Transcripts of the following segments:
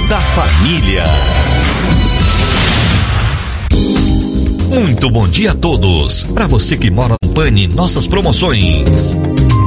da Família. Muito bom dia a todos. Para você que mora no Pane, nossas promoções.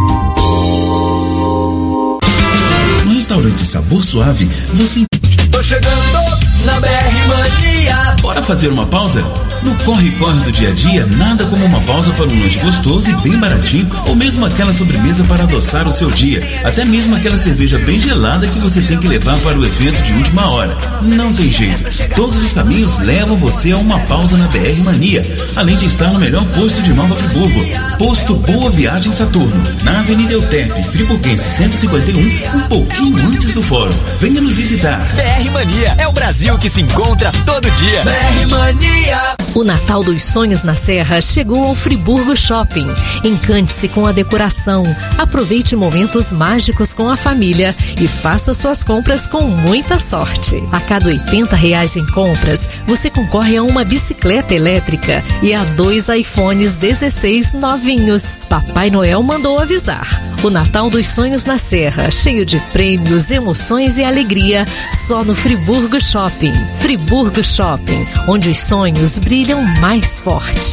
No restaurante Sabor Suave, você... Tô chegando na BR Mania. Bora fazer uma pausa? No corre-corre do dia a dia, nada como uma pausa para um lanche gostoso e bem baratinho, ou mesmo aquela sobremesa para adoçar o seu dia, até mesmo aquela cerveja bem gelada que você tem que levar para o evento de última hora. Não tem jeito, todos os caminhos levam você a uma pausa na BR Mania, além de estar no melhor posto de Nova Friburgo, Posto Boa Viagem Saturno, na Avenida Euterpe, Friburguense 151, um pouquinho antes do fórum. Venha nos visitar. BR Mania é o Brasil que se encontra todo dia. BR Mania. O Natal dos Sonhos na Serra chegou ao Friburgo Shopping. Encante-se com a decoração, aproveite momentos mágicos com a família e faça suas compras com muita sorte. A cada R$80 em compras, você concorre a uma bicicleta elétrica e a 2 iPhones 16 novinhos. Papai Noel mandou avisar. O Natal dos Sonhos na Serra, cheio de prêmios, emoções e alegria, só no Friburgo Shopping. Friburgo Shopping, onde os sonhos brilham mais forte.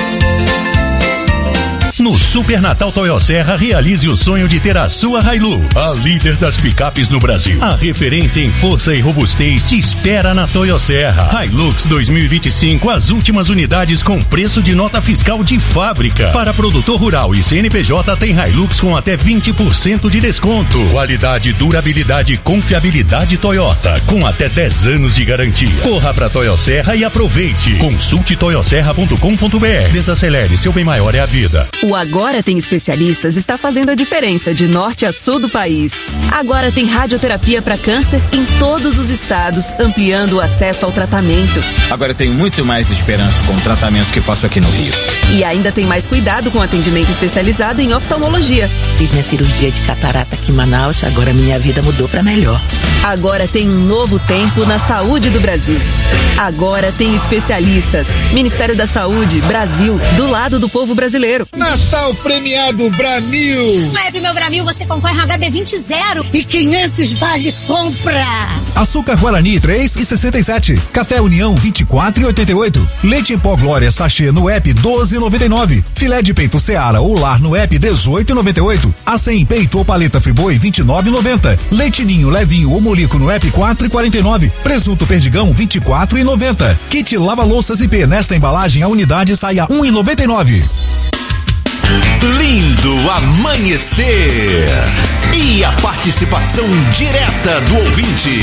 No Super Natal Toyo Serra, realize o sonho de ter a sua Hilux, a líder das picapes no Brasil. A referência em força e robustez te espera na Toyo Serra. Hilux 2025, as últimas unidades com preço de nota fiscal de fábrica. Para produtor rural e CNPJ tem Hilux com até 20% de desconto. Qualidade, durabilidade e confiabilidade Toyota, com até 10 anos de garantia. Corra pra Toyo Serra e aproveite. Consulte toyoserra.com.br. Desacelere, seu bem maior é a vida. O Agora Tem Especialistas está fazendo a diferença de norte a sul do país. Agora tem radioterapia para câncer em todos os estados, ampliando o acesso ao tratamento. Agora eu tenho muito mais esperança com o tratamento que faço aqui no Rio. E ainda tem mais cuidado com atendimento especializado em oftalmologia. Fiz minha cirurgia de catarata aqui em Manaus, agora minha vida mudou para melhor. Agora tem um novo tempo na saúde do Brasil. Agora tem especialistas. Ministério da Saúde, Brasil, do lado do povo brasileiro. Natal premiado Bramil. No app Meu Bramil você concorre a HB20 0 e 500 vales compra. Açúcar Guarani 3,67. Café União 24,88. Leite em pó Glória sachê no app 12,99. Filé de peito Seara ou Lar no app 18,98. Acém peito ou paleta Friboi 29,90. Leite Ninho levinho ou molico no app 4,49. Presunto Perdigão 24,90. Kit lava louças IP nesta embalagem a unidade sai a 1,99. Lindo amanhecer e a participação direta do ouvinte.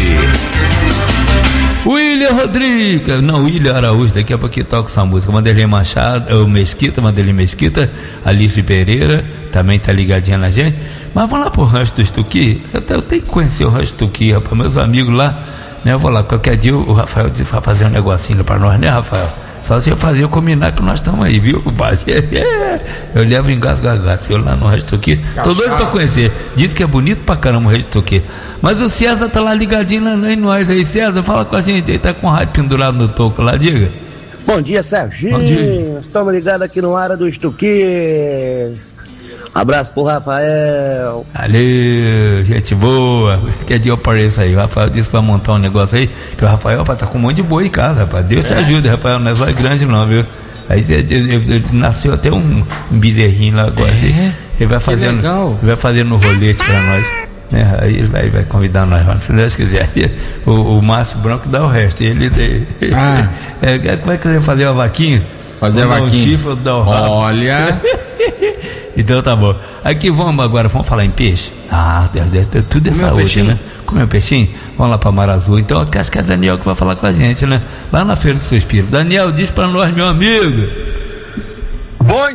William Rodrigues, não, William Araújo, daqui a pouquinho toca essa música. Mandelei Machado, Mandelei Mesquita, Alice Pereira, também tá ligadinha na gente. Mas vamos lá pro Rancho do Estuqui. Eu tenho que conhecer o Rancho do Estuqui, rapaz, meus amigos lá, né? Eu vou lá, qualquer dia o Rafael disse pra fazer um negocinho pra nós, né, Rafael? Só se eu fazer, eu combinar que nós estamos aí, viu, compadre? Eu levo engasgagato, eu lá no Rancho aqui. Tô doido pra conhecer. Diz que é bonito pra caramba o Rancho aqui. Mas o César tá lá ligadinho lá em nós aí. César, fala com a gente aí, tá com o rádio pendurado no toco lá, diga. Bom dia, Serginho. Bom dia. Estamos ligados aqui no área do Estuqui. Abraço pro Rafael. Valeu, gente boa. Que dia eu apareço aí. O Rafael disse pra montar um negócio aí. Que o Rafael tá com um monte de boi em casa, rapaz. Deus te ajude, Rafael. Não é só grande não, viu? Aí nasceu até um bezerrinho lá agora. Ele vai fazendo no rolete pra nós. Né? Aí ele vai convidar nós, se Deus quiser. O Márcio Branco dá o resto. Ele como é que você vai fazer a vaquinha? Fazer a vaquinha. Olha. Então tá bom. Aqui vamos falar em peixe. Tudo é saúde, peixinho, né? Comer um peixinho? Vamos lá pra Mar Azul. Então acho que é Daniel que vai falar com a gente, né? Lá na Feira do Suspiro. Daniel, diz pra nós, meu amigo. Bom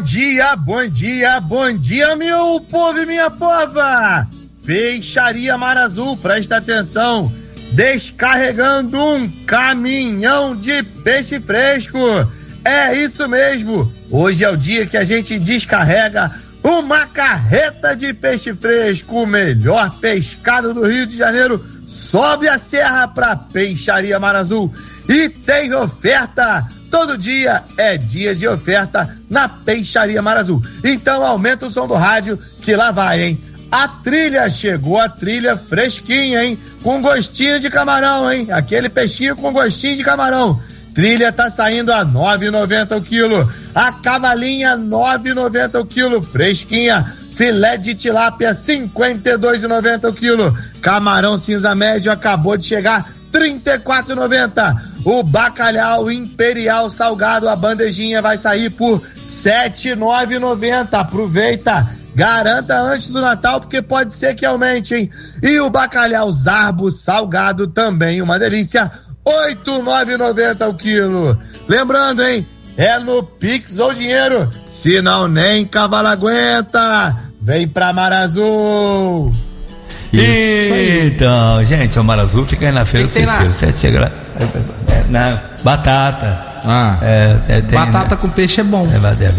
dia, meu povo e minha pova! Peixaria Mar Azul, presta atenção. Descarregando um caminhão de peixe fresco. É isso mesmo. Hoje é o dia que a gente descarrega uma carreta de peixe fresco, o melhor pescado do Rio de Janeiro. Sobe a serra pra Peixaria Mar Azul e tem oferta. Todo dia é dia de oferta na Peixaria Mar Azul. Então aumenta o som do rádio que lá vai, hein? a trilha chegou, a trilha fresquinha, hein? Com gostinho de camarão, hein? Aquele peixinho com gostinho de camarão. Trilha tá saindo a R$ 9,90 o quilo. A cavalinha, R$ 9,90 o quilo. Fresquinha. Filé de tilápia, R$ 52,90 o quilo. Camarão cinza médio acabou de chegar, R$ 34,90. O bacalhau imperial salgado, a bandejinha vai sair por R$ 7,990. Aproveita, garanta antes do Natal, porque pode ser que aumente, hein? E o bacalhau zarbo salgado também, uma delícia, R$ 8,990 o quilo. Lembrando, hein? É no Pix ou dinheiro, senão nem cavalo aguenta. Vem pra Mar Azul. Então, gente, o Mar Azul fica aí na feira do Cespeiro. Você chega lá. Na batata. Batata com peixe é bom.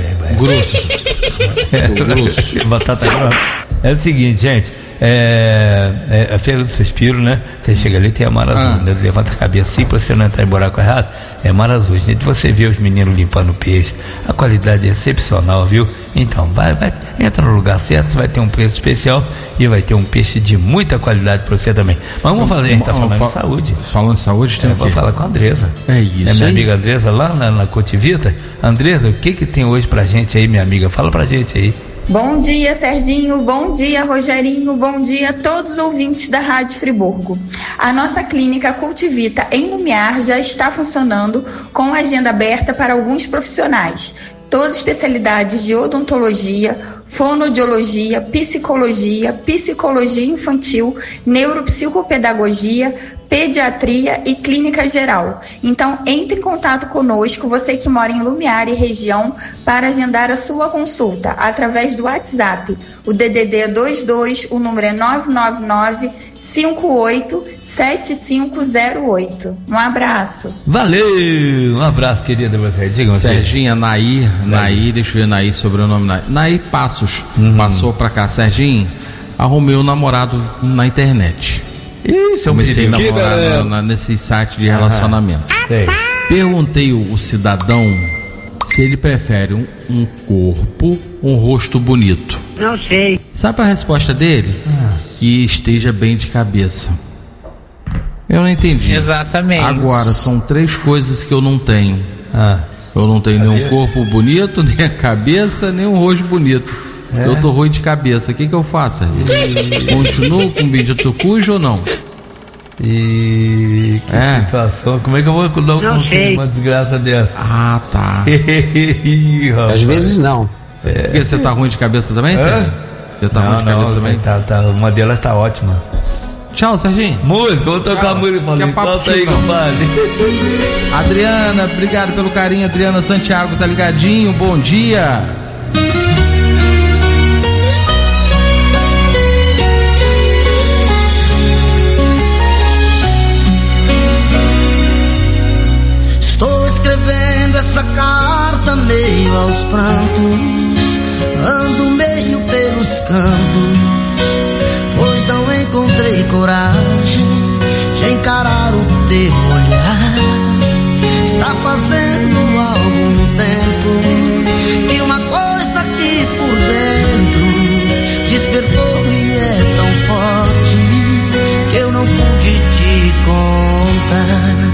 Grosso. Batata grossa. É o seguinte, gente. A feira do Cespeiro, né? Você chega ali, tem a Mar Azul, né? Levanta a cabeça assim pra você não entrar em buraco errado. É Mar Azul, gente. Você vê os meninos limpando o peixe, a qualidade é excepcional, viu? Então, entra no lugar certo, vai ter um preço especial e vai ter um peixe de muita qualidade pra você também. Mas vamos falar, a gente tá falando de saúde. Falando de saúde, tem vou falar com a Andresa. É isso. É minha amiga Andresa lá na Cotivita. Andresa, o que tem hoje pra gente aí, minha amiga? Fala pra gente aí. Bom dia, Serginho, bom dia, Rogerinho, bom dia a todos os ouvintes da Rádio Friburgo. A nossa clínica Cultivita em Lumiar já está funcionando com agenda aberta para alguns profissionais. Todas as especialidades de odontologia, fonoaudiologia, psicologia infantil, neuropsicopedagogia, pediatria e clínica geral. Então, entre em contato conosco, você que mora em Lumiar e região, para agendar a sua consulta através do WhatsApp. O DDD é 22, o número é 999-587508. Um abraço. Valeu! Um abraço, querida, você. Diga, Serginha, Nair, deixa eu ver Nair, sobrenome Nair Passos, passou pra cá. Serginho, arrumei um namorado na internet. Isso, comecei a namorar nesse site de relacionamento. Perguntei o cidadão se ele prefere um corpo, um rosto bonito. Não sei. Sabe a resposta dele? Que esteja bem de cabeça. Eu não entendi. Exatamente. Agora, são 3 coisas que eu não tenho. Eu não tenho nem um corpo bonito, nem a cabeça, nem um rosto bonito. Eu tô ruim de cabeça, o que eu faço? Continuo com bendito cujo ou não? Que situação, como é que eu vou dar uma desgraça dessa? Tá. Às vezes não. Porque você tá ruim de cabeça também, Sérgio? Você tá ruim de cabeça também? Tá, uma delas tá ótima. Tchau, Serginho. Música, vou tocar a música, Paulinho. Solta aí, compadre. Adriana, obrigado pelo carinho. Adriana Santiago tá ligadinho, bom dia. Essa carta meio aos prantos, ando meio pelos cantos, pois não encontrei coragem de encarar o teu olhar. Está fazendo algum tempo e uma coisa aqui por dentro despertou e é tão forte que eu não pude te contar.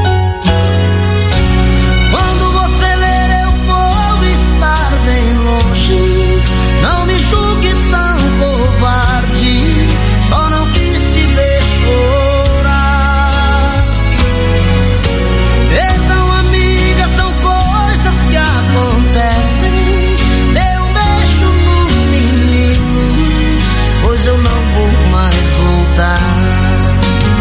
Não me julgue tão covarde, só não quis te ver chorar. Então, amiga, são coisas que acontecem. Dê um beijo nos meninos, pois eu não vou mais voltar.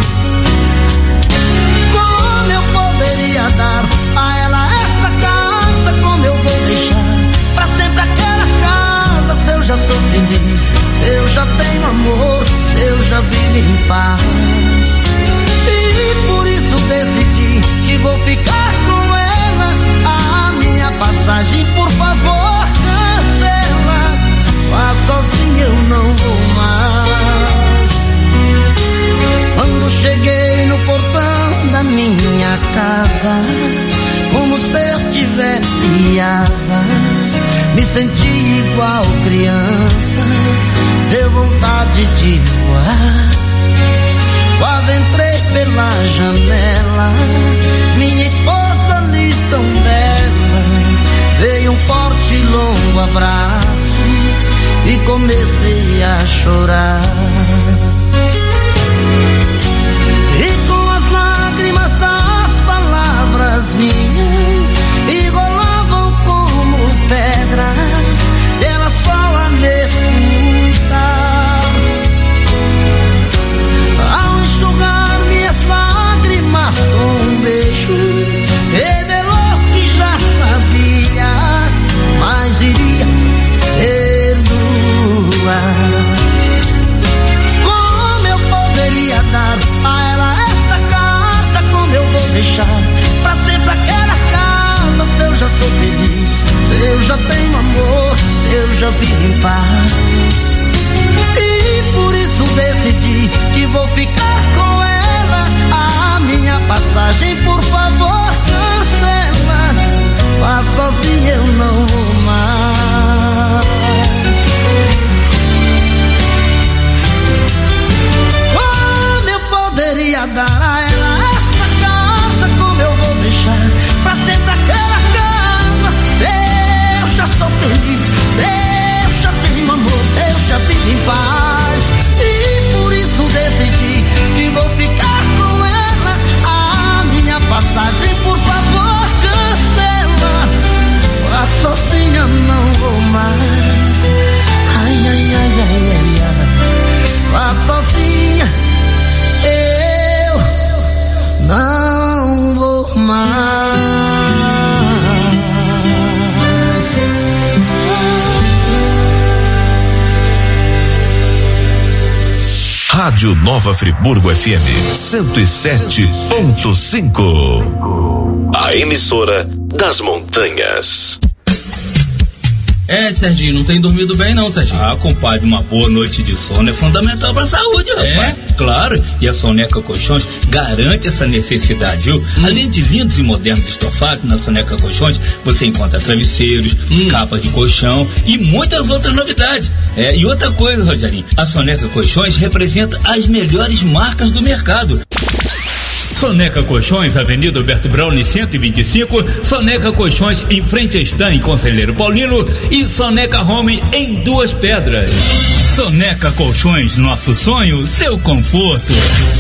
Como eu poderia dar a ela esta carta? Como eu vou deixar pra sempre aquela casa? Se eu já sou feliz, se eu já tenho amor, se eu já vivo em paz. E por isso decidi que vou ficar com ela. A minha passagem, por favor, cancela. Lá sozinho eu não vou mais. Quando cheguei no portão da minha casa, como se eu tivesse asas, me senti igual criança, deu vontade de voar. Quase entrei pela janela, minha esposa ali tão bela. Veio um forte e longo abraço e comecei a chorar. E com as lágrimas as palavras vinham e rolavam como pedras, ela só a me escutar. Ao enxugar minhas lágrimas com um beijo, revelou que já sabia, mas iria perdoar. Como eu poderia dar a ela esta carta? Como eu vou deixar pra sempre aquela casa? Se eu já sou feliz, se eu já tenho amor, se eu já vivo em paz. E por isso decidi que vou ficar com ela. A minha passagem, por favor, cancela. Vá sozinha, eu não vou mais. Como eu poderia dar a ela esta casa? Como eu vou deixar pra sempre aquela casa? Se eu já sou feliz, se eu já tenho amor, se eu já vivo em paz. E por isso decidi que vou ficar com ela. A minha passagem, por favor, cancela. A sozinha não vou mais. Ai, ai, ai, ai, ai, ai. A sozinha eu não vou mais. Rádio Nova Friburgo FM 107.5. A emissora das montanhas. Serginho, não tem dormido bem não, Serginho? Compadre, uma boa noite de sono é fundamental pra saúde, rapaz. Claro, e a Soneca Colchões garante essa necessidade, viu? Além de lindos e modernos estofados, na Soneca Colchões você encontra travesseiros, capas de colchão e muitas outras novidades. E outra coisa, Rogerinho, a Soneca Colchões representa as melhores marcas do mercado. Soneca Colchões, Avenida Alberto Browne 125, Soneca Colchões em frente a Stan, em Conselheiro Paulino, e Soneca Home em Duas Pedras. Soneca Colchões, nosso sonho, seu conforto.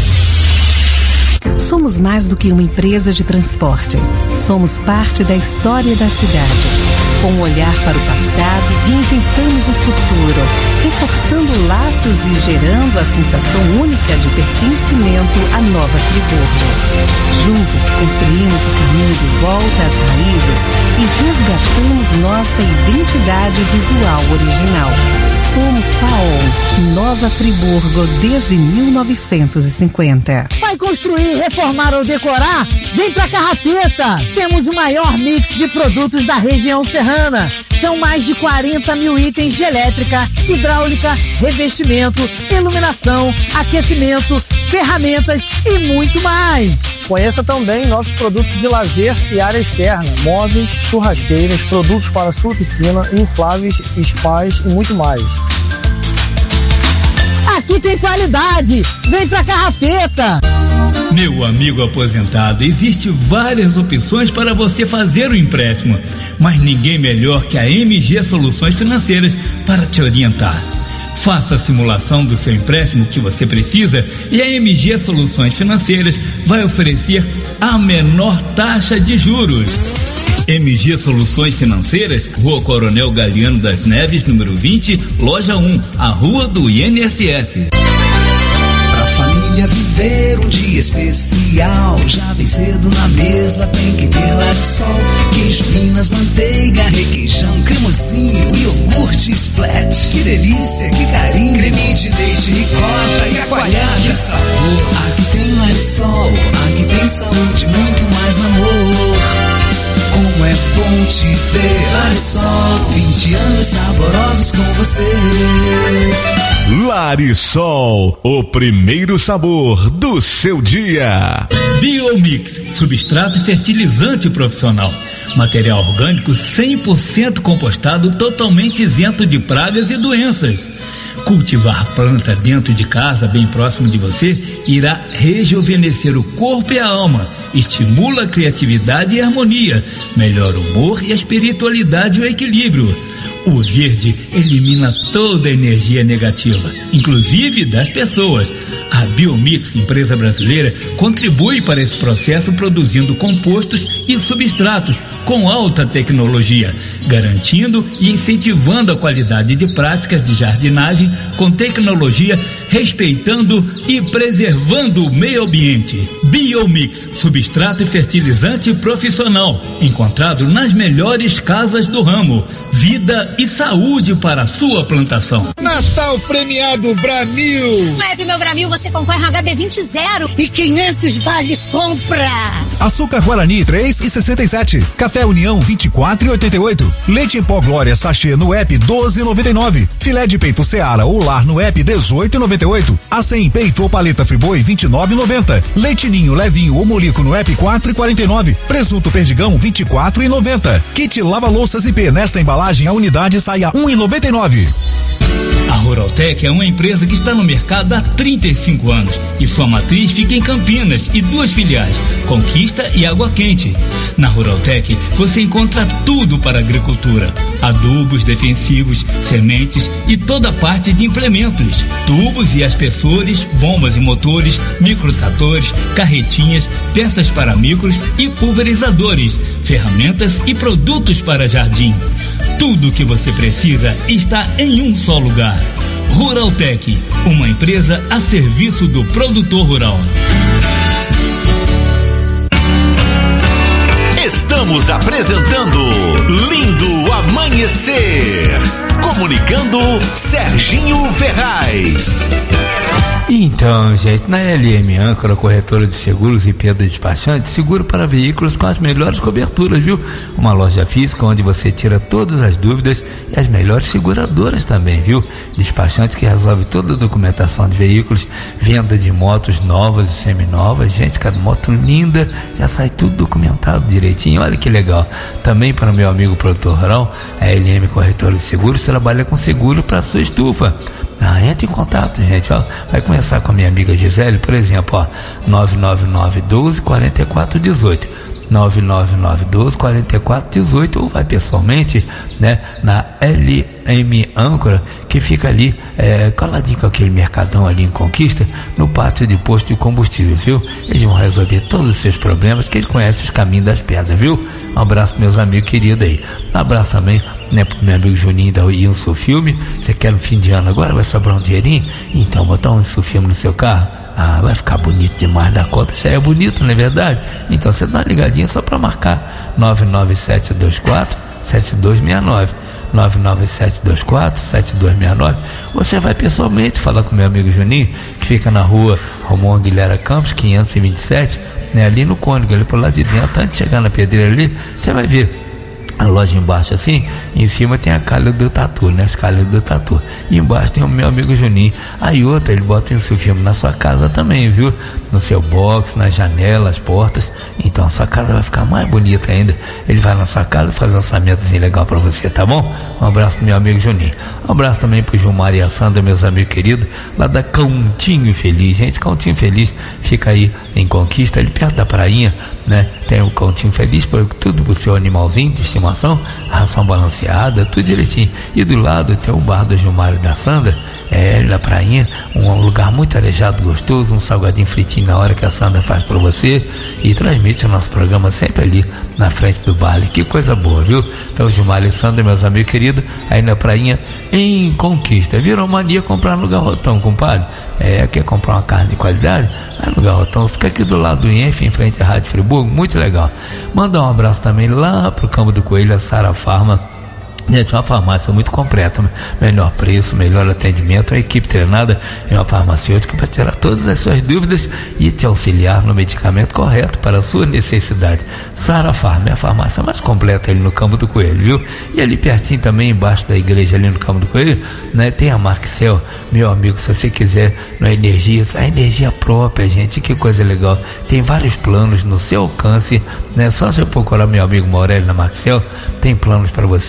Somos mais do que uma empresa de transporte. Somos parte da história da cidade. Com um olhar para o passado, reinventamos o futuro, reforçando laços e gerando a sensação única de pertencimento à Nova Friburgo. Juntos construímos o caminho de volta às raízes e resgatamos nossa identidade visual original. Somos Paol, Nova Friburgo desde 1950. Vai construir, reformar ou decorar? Vem pra Carrapeta! Temos o maior mix de produtos da região serrana. São mais de 40 mil itens de elétrica, hidráulica, revestimento, iluminação, aquecimento, ferramentas e muito mais. Conheça também nossos produtos de lazer e área externa, móveis, churrasqueiras, produtos para sua piscina, infláveis, spas e muito mais. Aqui tem qualidade! Vem pra Carrapeta! Meu amigo aposentado, existem várias opções para você fazer o empréstimo, mas ninguém melhor que a MG Soluções Financeiras para te orientar. Faça a simulação do seu empréstimo que você precisa e a MG Soluções Financeiras vai oferecer a menor taxa de juros. MG Soluções Financeiras, Rua Coronel Galiano das Neves, número 20, loja 1, a Rua do INSS. Família viver um dia especial, já bem cedo na mesa tem que ter Larisol, queijo, minas, manteiga, requeijão, cremosinho, iogurte, splat, que delícia, que carinho, creme de leite, ricota e a coalhada, que sabor. Aqui tem Larisol, aqui tem saúde, muito mais amor. Como é bom te ver, Larisol, 20 anos saborosos com você. Larisol, o primeiro sabor do seu dia. Biomix, substrato e fertilizante profissional. Material orgânico 100% compostado, totalmente isento de pragas e doenças. Cultivar planta dentro de casa, bem próximo de você, irá rejuvenescer o corpo e a alma, estimula a criatividade e a harmonia, melhora o humor e a espiritualidade e o equilíbrio. O verde elimina toda a energia negativa, inclusive das pessoas. A Biomix, empresa brasileira, contribui para esse processo produzindo compostos e substratos com alta tecnologia, garantindo e incentivando a qualidade de práticas de jardinagem com tecnologia, respeitando e preservando o meio ambiente. Biomix, substrato e fertilizante profissional, encontrado nas melhores casas do ramo. Vida e saúde para a sua plantação. Natal premiado Bramil. No app Meu Bramil você concorre a HB20 e 500 vales compra. Açúcar Guarani 3,67. Café União 24,88. Leite em pó Glória sachê no app 12,99. Filé de peito Seara ou Lar no app 18,98. Acém peito ou paleta Friboi 29,90. Leite Ninho levinho ou molico no app 4,49. Presunto Perdigão 24,90. Kit lava louças IP nesta embalagem a unidade sai a 1,99. A Ruraltec é uma empresa que está no mercado há 35 anos e sua matriz fica em Campinas e 2 filiais, Conquista e Água Quente. Na Ruraltec você encontra tudo para a agricultura: adubos, defensivos, sementes e toda a parte de implementos, tubos e aspersores, bombas e motores, microtratores, carretinhas, peças para micros e pulverizadores, ferramentas e produtos para jardim. Tudo o que você precisa está em um só lugar. Ruraltec, uma empresa a serviço do produtor rural. Estamos apresentando Lindo Amanhecer. Comunicando Serginho Ferraz. Então, gente, na LM Âncora, corretora de seguros e Pedro Despachante, seguro para veículos com as melhores coberturas, viu? Uma loja física onde você tira todas as dúvidas e as melhores seguradoras também, viu? Despachante que resolve toda a documentação de veículos, venda de motos novas e seminovas. Gente, cada moto linda, já sai tudo documentado direitinho, olha que legal. Também para o meu amigo produtor rural, a LM Corretora de Seguros trabalha com seguro para sua estufa. Entre em contato, gente, ó. Vai começar com a minha amiga Gisele, por exemplo, ó, 999-12-4418 999-12-4418, ou vai pessoalmente, né, na LM Âncora, que fica ali, coladinho com aquele mercadão ali em Conquista, no pátio de posto de combustível, viu? Eles vão resolver todos os seus problemas, que eles conhecem os caminhos das pedras, viu? Um abraço, meus amigos queridos aí. Um abraço também, né, pro meu amigo Juninho da Wilson Filme. Você quer no fim de ano agora, vai sobrar um dinheirinho? Então, botar um Filme no seu carro. Vai ficar bonito demais da conta. Já é bonito, não é verdade? Então você dá uma ligadinha só para marcar 99724-7269 99724-7269. Você vai pessoalmente falar com meu amigo Juninho, que fica na rua Romão Aguilera Campos 527, né, ali no Cônigo, ali por lá de dentro. Antes de chegar na pedreira ali, você vai ver a loja embaixo assim, em cima tem a calha do Tatu, né? As calhas do Tatu. E embaixo tem o meu amigo Juninho. Aí outra, ele bota esse filme na sua casa também, viu? No seu box, nas janelas, portas. Então a sua casa vai ficar mais bonita ainda. Ele vai na sua casa fazer um orçamentozinho legal pra você, tá bom? Um abraço pro meu amigo Juninho. Um abraço também pro Gilmar e a Sandra, meus amigos queridos, lá da Cantinho Feliz. Gente, Cantinho Feliz fica aí em Conquista, ali perto da prainha, né? Tem o Cantinho Feliz, por tudo pro seu animalzinho de estimação, ração balanceada, tudo direitinho. E do lado tem o bar do Gilmar e da Sandra, na prainha, um lugar muito arejado, gostoso, um salgadinho fritinho na hora que a Sandra faz pra você e transmite o nosso programa sempre ali na frente do bar. Que coisa boa, viu? Então, Gilmar e Sandra, meus amigos queridos, aí na prainha em Conquista. Virou mania comprar no Garrotão, compadre? Quer comprar uma carne de qualidade? Vai no Garrotão, fica aqui do lado do IENF, em frente à Rádio Friburgo, muito legal. Manda um abraço também lá pro Campo do Coelho, a Sara Farma. Gente, uma farmácia muito completa, melhor preço, melhor atendimento, uma equipe treinada em uma farmacêutica para tirar todas as suas dúvidas e te auxiliar no medicamento correto para a sua necessidade. Sara Farma é a farmácia mais completa ali no Campo do Coelho, viu? E ali pertinho também, embaixo da igreja ali no Campo do Coelho, né, tem a Marxel, meu amigo, se você quiser a energia própria, gente, que coisa legal. Tem vários planos no seu alcance, né? Só você procurar meu amigo Morelli na Marxel, tem planos para você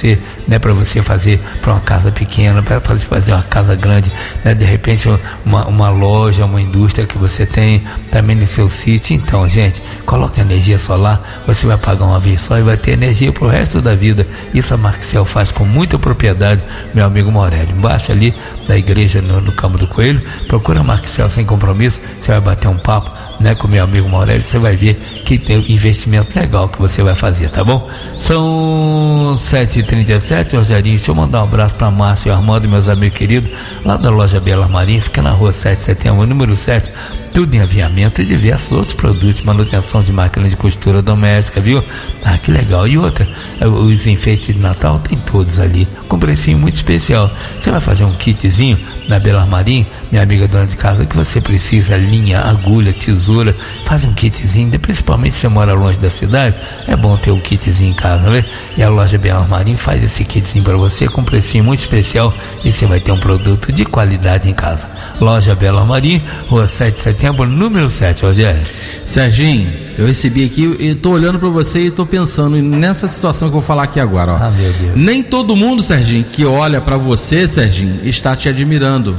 né, para você fazer para uma casa pequena, para fazer uma casa grande, né, de repente uma loja, uma indústria que você tem também no seu sítio. Então, gente, coloque energia solar, você vai pagar uma vez só e vai ter energia pro resto da vida. Isso a Marcel faz com muita propriedade, meu amigo Morelli. Embaixo ali da igreja no Campo do Coelho, procura a Marcel sem compromisso, você vai bater um papo, né, com meu amigo Morelli, você vai ver que tem um investimento legal que você vai fazer, tá bom? São 7h37, Rogerinho, deixa eu mandar um abraço para Márcio e Armando, meus amigos queridos, lá da loja Bela Marinha, fica na rua 7 de setembro, número 7, tudo em aviamento e diversos outros produtos, manutenção de máquina de costura doméstica, viu? Ah, que legal. E outra, os enfeites de Natal tem todos ali, com precinho muito especial. Você vai fazer um kitzinho na Bela Marinha, minha amiga dona de casa, que você precisa, linha, agulha, tesoura, faz um kitzinho, principalmente se você mora longe da cidade, é bom ter um kitzinho em casa, né? E a loja Bela Marinha faz esse kitzinho para você, com precinho muito especial, e você vai ter um produto de qualidade em casa. Loja Bela Marinha, rua 7 de setembro, número 7, Rogério. Serginho, eu recebi aqui e tô olhando para você e tô pensando nessa situação que eu vou falar aqui agora, ó. Ah, meu Deus. Nem todo mundo, Serginho, que olha para você, Serginho, está te admirando.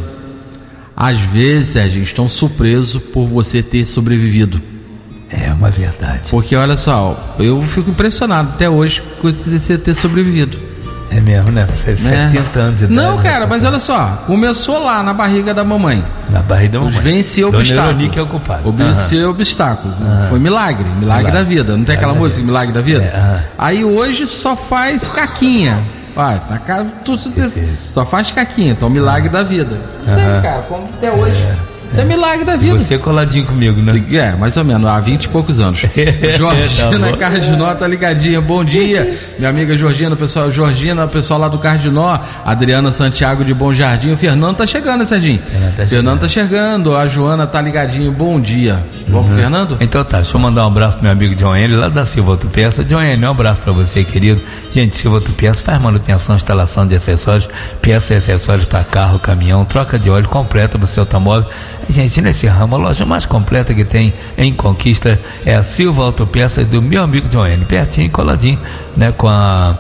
Às vezes, Serginho, estão surpresos por você ter sobrevivido. É uma verdade. Porque olha só, eu fico impressionado até hoje por você ter sobrevivido. É mesmo, né? 70 anos de idade. Não, cara, mas olha só, começou lá na barriga da mamãe. Na barriga da mamãe. Venceu o obstáculo. Que é o culpado. Venceu o obstáculo. Foi milagre da vida. Não tem aquela música, Milagre da Vida? Aí hoje só faz caquinha. Vai, na cara, só faz caquinha, então milagre da vida. Não sei, cara, como até hoje. Isso é milagre da vida. Você é coladinho comigo, né? É, mais ou menos, há 20 e poucos anos. Georgina Cardinó tá ligadinha. Bom dia, minha amiga Georgina, pessoal lá do Cardinó. Adriana Santiago de Bom Jardim. O Fernando tá chegando, né, Serginho? Fernando tá chegando. A Joana tá ligadinha. Bom dia. Vamos pro Fernando? Então tá, deixa eu mandar um abraço pro meu amigo John Henry, lá da Silva Autopeça. John Henry, um abraço pra você, querido. Gente, Silva Autopeça faz manutenção, instalação de acessórios, peças e acessórios para carro, caminhão, troca de óleo completa pro seu automóvel. Gente, nesse ramo, a loja mais completa que tem em Conquista é a Silva Autopeças do meu amigo John Henry, pertinho, coladinho, né, com a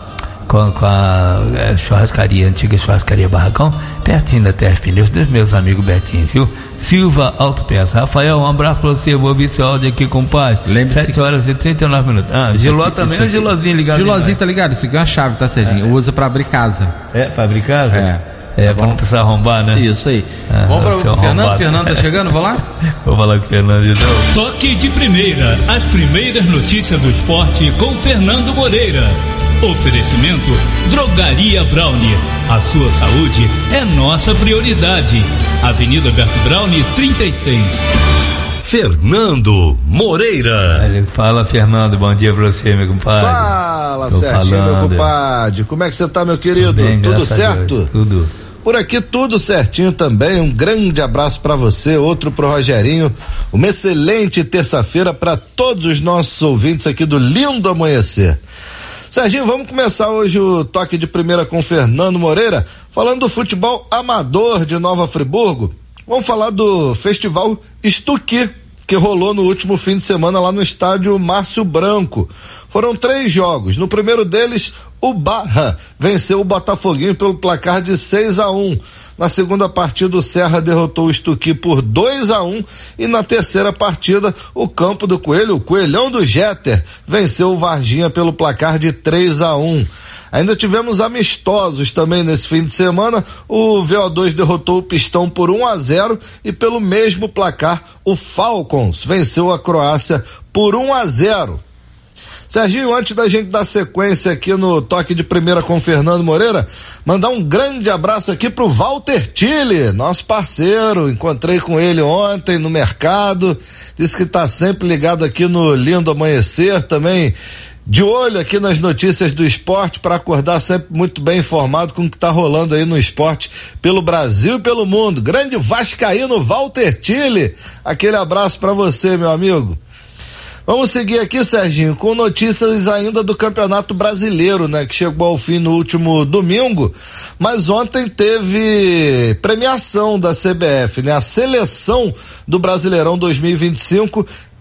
churrascaria, antiga churrascaria Barracão, pertinho da TF Pneus, dos meus amigos Betinho, viu? Silva Autopeças. Rafael, um abraço pra você, vou ouvir seu áudio aqui, compadre. Lembre-se 7h39. Giló também, o Gilozinho ligado. Gilozinho tá ligado, isso aqui é uma chave, tá, Serginho? Usa pra abrir casa. É, pra abrir casa? É, pra não precisar arrombar, né? Isso aí. Vamos para o Fernando? Fernando tá chegando, vamos lá? Vou falar com o Fernando então. Toque de primeira, as primeiras notícias do esporte com Fernando Moreira. Oferecimento Drogaria Brownie. A sua saúde é nossa prioridade. Avenida Berto Brownie 36. Fernando Moreira. Fala, Fernando, bom dia pra você, meu compadre. Fala, Serginho, meu compadre. Como é que você tá, meu querido? Bem, tudo certo? Tudo. Por aqui tudo certinho também. Um grande abraço pra você, outro pro Rogerinho. Uma excelente terça-feira pra todos os nossos ouvintes aqui do Lindo Amanhecer. Serginho, vamos começar hoje o toque de primeira com Fernando Moreira, falando do futebol amador de Nova Friburgo. Vamos falar do Festival Estuqui, que rolou no último fim de semana lá no estádio Márcio Branco. Foram 3 jogos. No primeiro deles, o Barra venceu o Botafoguinho pelo placar de 6-1. Na segunda partida, o Serra derrotou o Estuqui por 2-1. E na terceira partida, o Campo do Coelho, o Coelhão do Jeter, venceu o Varginha pelo placar de 3-1. Ainda tivemos amistosos também nesse fim de semana. O VO2 derrotou o Pistão por 1-0 e pelo mesmo placar o Falcons venceu a Croácia por 1-0. Serginho, antes da gente dar sequência aqui no toque de primeira com Fernando Moreira, mandar um grande abraço aqui pro Walter Tille, nosso parceiro. Encontrei com ele ontem no mercado, disse que tá sempre ligado aqui no Lindo Amanhecer também, de olho aqui nas notícias do esporte para acordar sempre muito bem informado com o que tá rolando aí no esporte pelo Brasil e pelo mundo. Grande vascaíno Walter Tille, aquele abraço para você, meu amigo. Vamos seguir aqui, Serginho, com notícias ainda do Campeonato Brasileiro, né? Que chegou ao fim no último domingo, mas ontem teve premiação da CBF, né? A seleção do Brasileirão 2025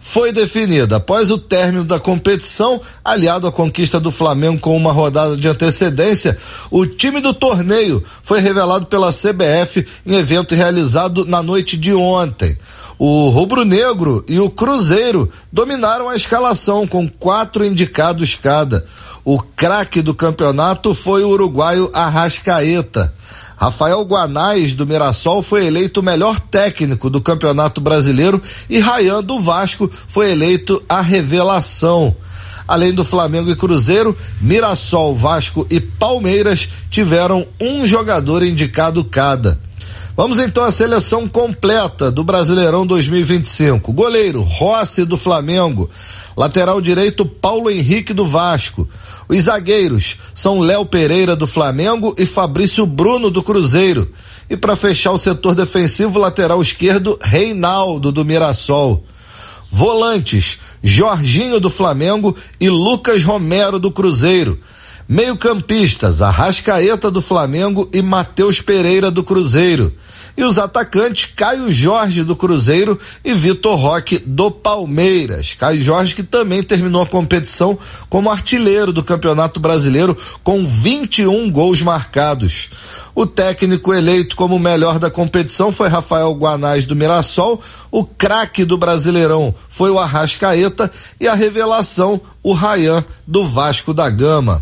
foi definida. Após o término da competição, aliado à conquista do Flamengo com uma rodada de antecedência, o time do torneio foi revelado pela CBF em evento realizado na noite de ontem. O rubro-negro e o Cruzeiro dominaram a escalação com 4 indicados cada. O craque do campeonato foi o uruguaio Arrascaeta. Rafael Guanais, do Mirassol, foi eleito o melhor técnico do Campeonato Brasileiro e Ryan, do Vasco, foi eleito a revelação. Além do Flamengo e Cruzeiro, Mirassol, Vasco e Palmeiras tiveram um jogador indicado cada. Vamos então à seleção completa do Brasileirão 2025. Goleiro, Rossi, do Flamengo. Lateral direito, Paulo Henrique, do Vasco. Os zagueiros são Léo Pereira, do Flamengo, e Fabrício Bruno, do Cruzeiro. E para fechar o setor defensivo, lateral esquerdo, Reinaldo, do Mirassol. Volantes, Jorginho, do Flamengo, e Lucas Romero, do Cruzeiro. Meio-campistas, Arrascaeta, do Flamengo, e Matheus Pereira, do Cruzeiro. E os atacantes, Caio Jorge, do Cruzeiro, e Vitor Roque, do Palmeiras. Caio Jorge, que também terminou a competição como artilheiro do Campeonato Brasileiro com 21 gols marcados. O técnico eleito como o melhor da competição foi Rafael Guanais, do Mirassol. O craque do Brasileirão foi o Arrascaeta e a revelação, o Ryan, do Vasco da Gama.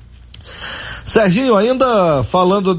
Serginho, ainda falando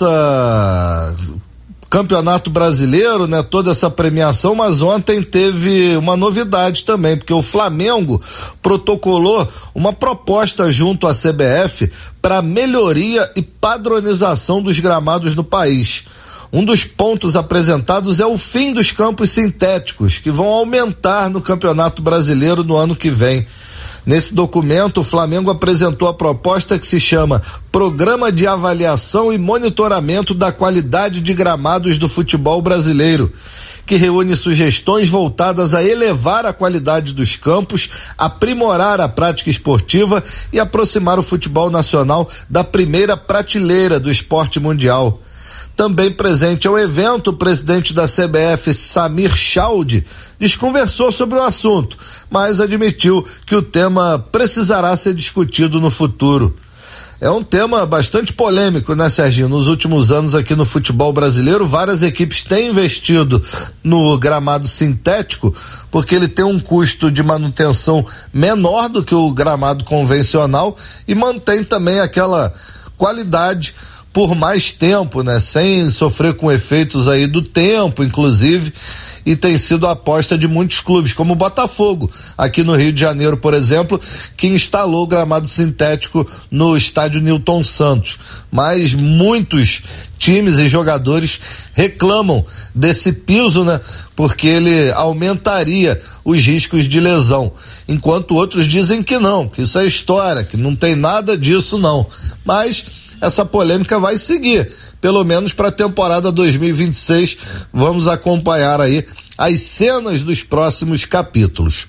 nessa Campeonato Brasileiro, né, toda essa premiação, mas ontem teve uma novidade também, porque o Flamengo protocolou uma proposta junto à CBF para melhoria e padronização dos gramados no país. Um dos pontos apresentados é o fim dos campos sintéticos, que vão aumentar no Campeonato Brasileiro no ano que vem. Nesse documento, o Flamengo apresentou a proposta que se chama Programa de Avaliação e Monitoramento da Qualidade de Gramados do Futebol Brasileiro, que reúne sugestões voltadas a elevar a qualidade dos campos, aprimorar a prática esportiva e aproximar o futebol nacional da primeira prateleira do esporte mundial. Também presente ao evento, o presidente da CBF, Samir Chaudi, desconversou sobre o assunto, mas admitiu que o tema precisará ser discutido no futuro. É um tema bastante polêmico, né, Serginho? Nos últimos anos aqui no futebol brasileiro, várias equipes têm investido no gramado sintético, porque ele tem um custo de manutenção menor do que o gramado convencional e mantém também aquela qualidade por mais tempo, né? Sem sofrer com efeitos aí do tempo, inclusive, e tem sido a aposta de muitos clubes, como o Botafogo, aqui no Rio de Janeiro, por exemplo, que instalou o gramado sintético no estádio Newton Santos. Mas muitos times e jogadores reclamam desse piso, né? Porque ele aumentaria os riscos de lesão, enquanto outros dizem que não, que isso é história, que não tem nada disso não. Mas essa polêmica vai seguir, pelo menos para a temporada 2026. Vamos acompanhar aí as cenas dos próximos capítulos.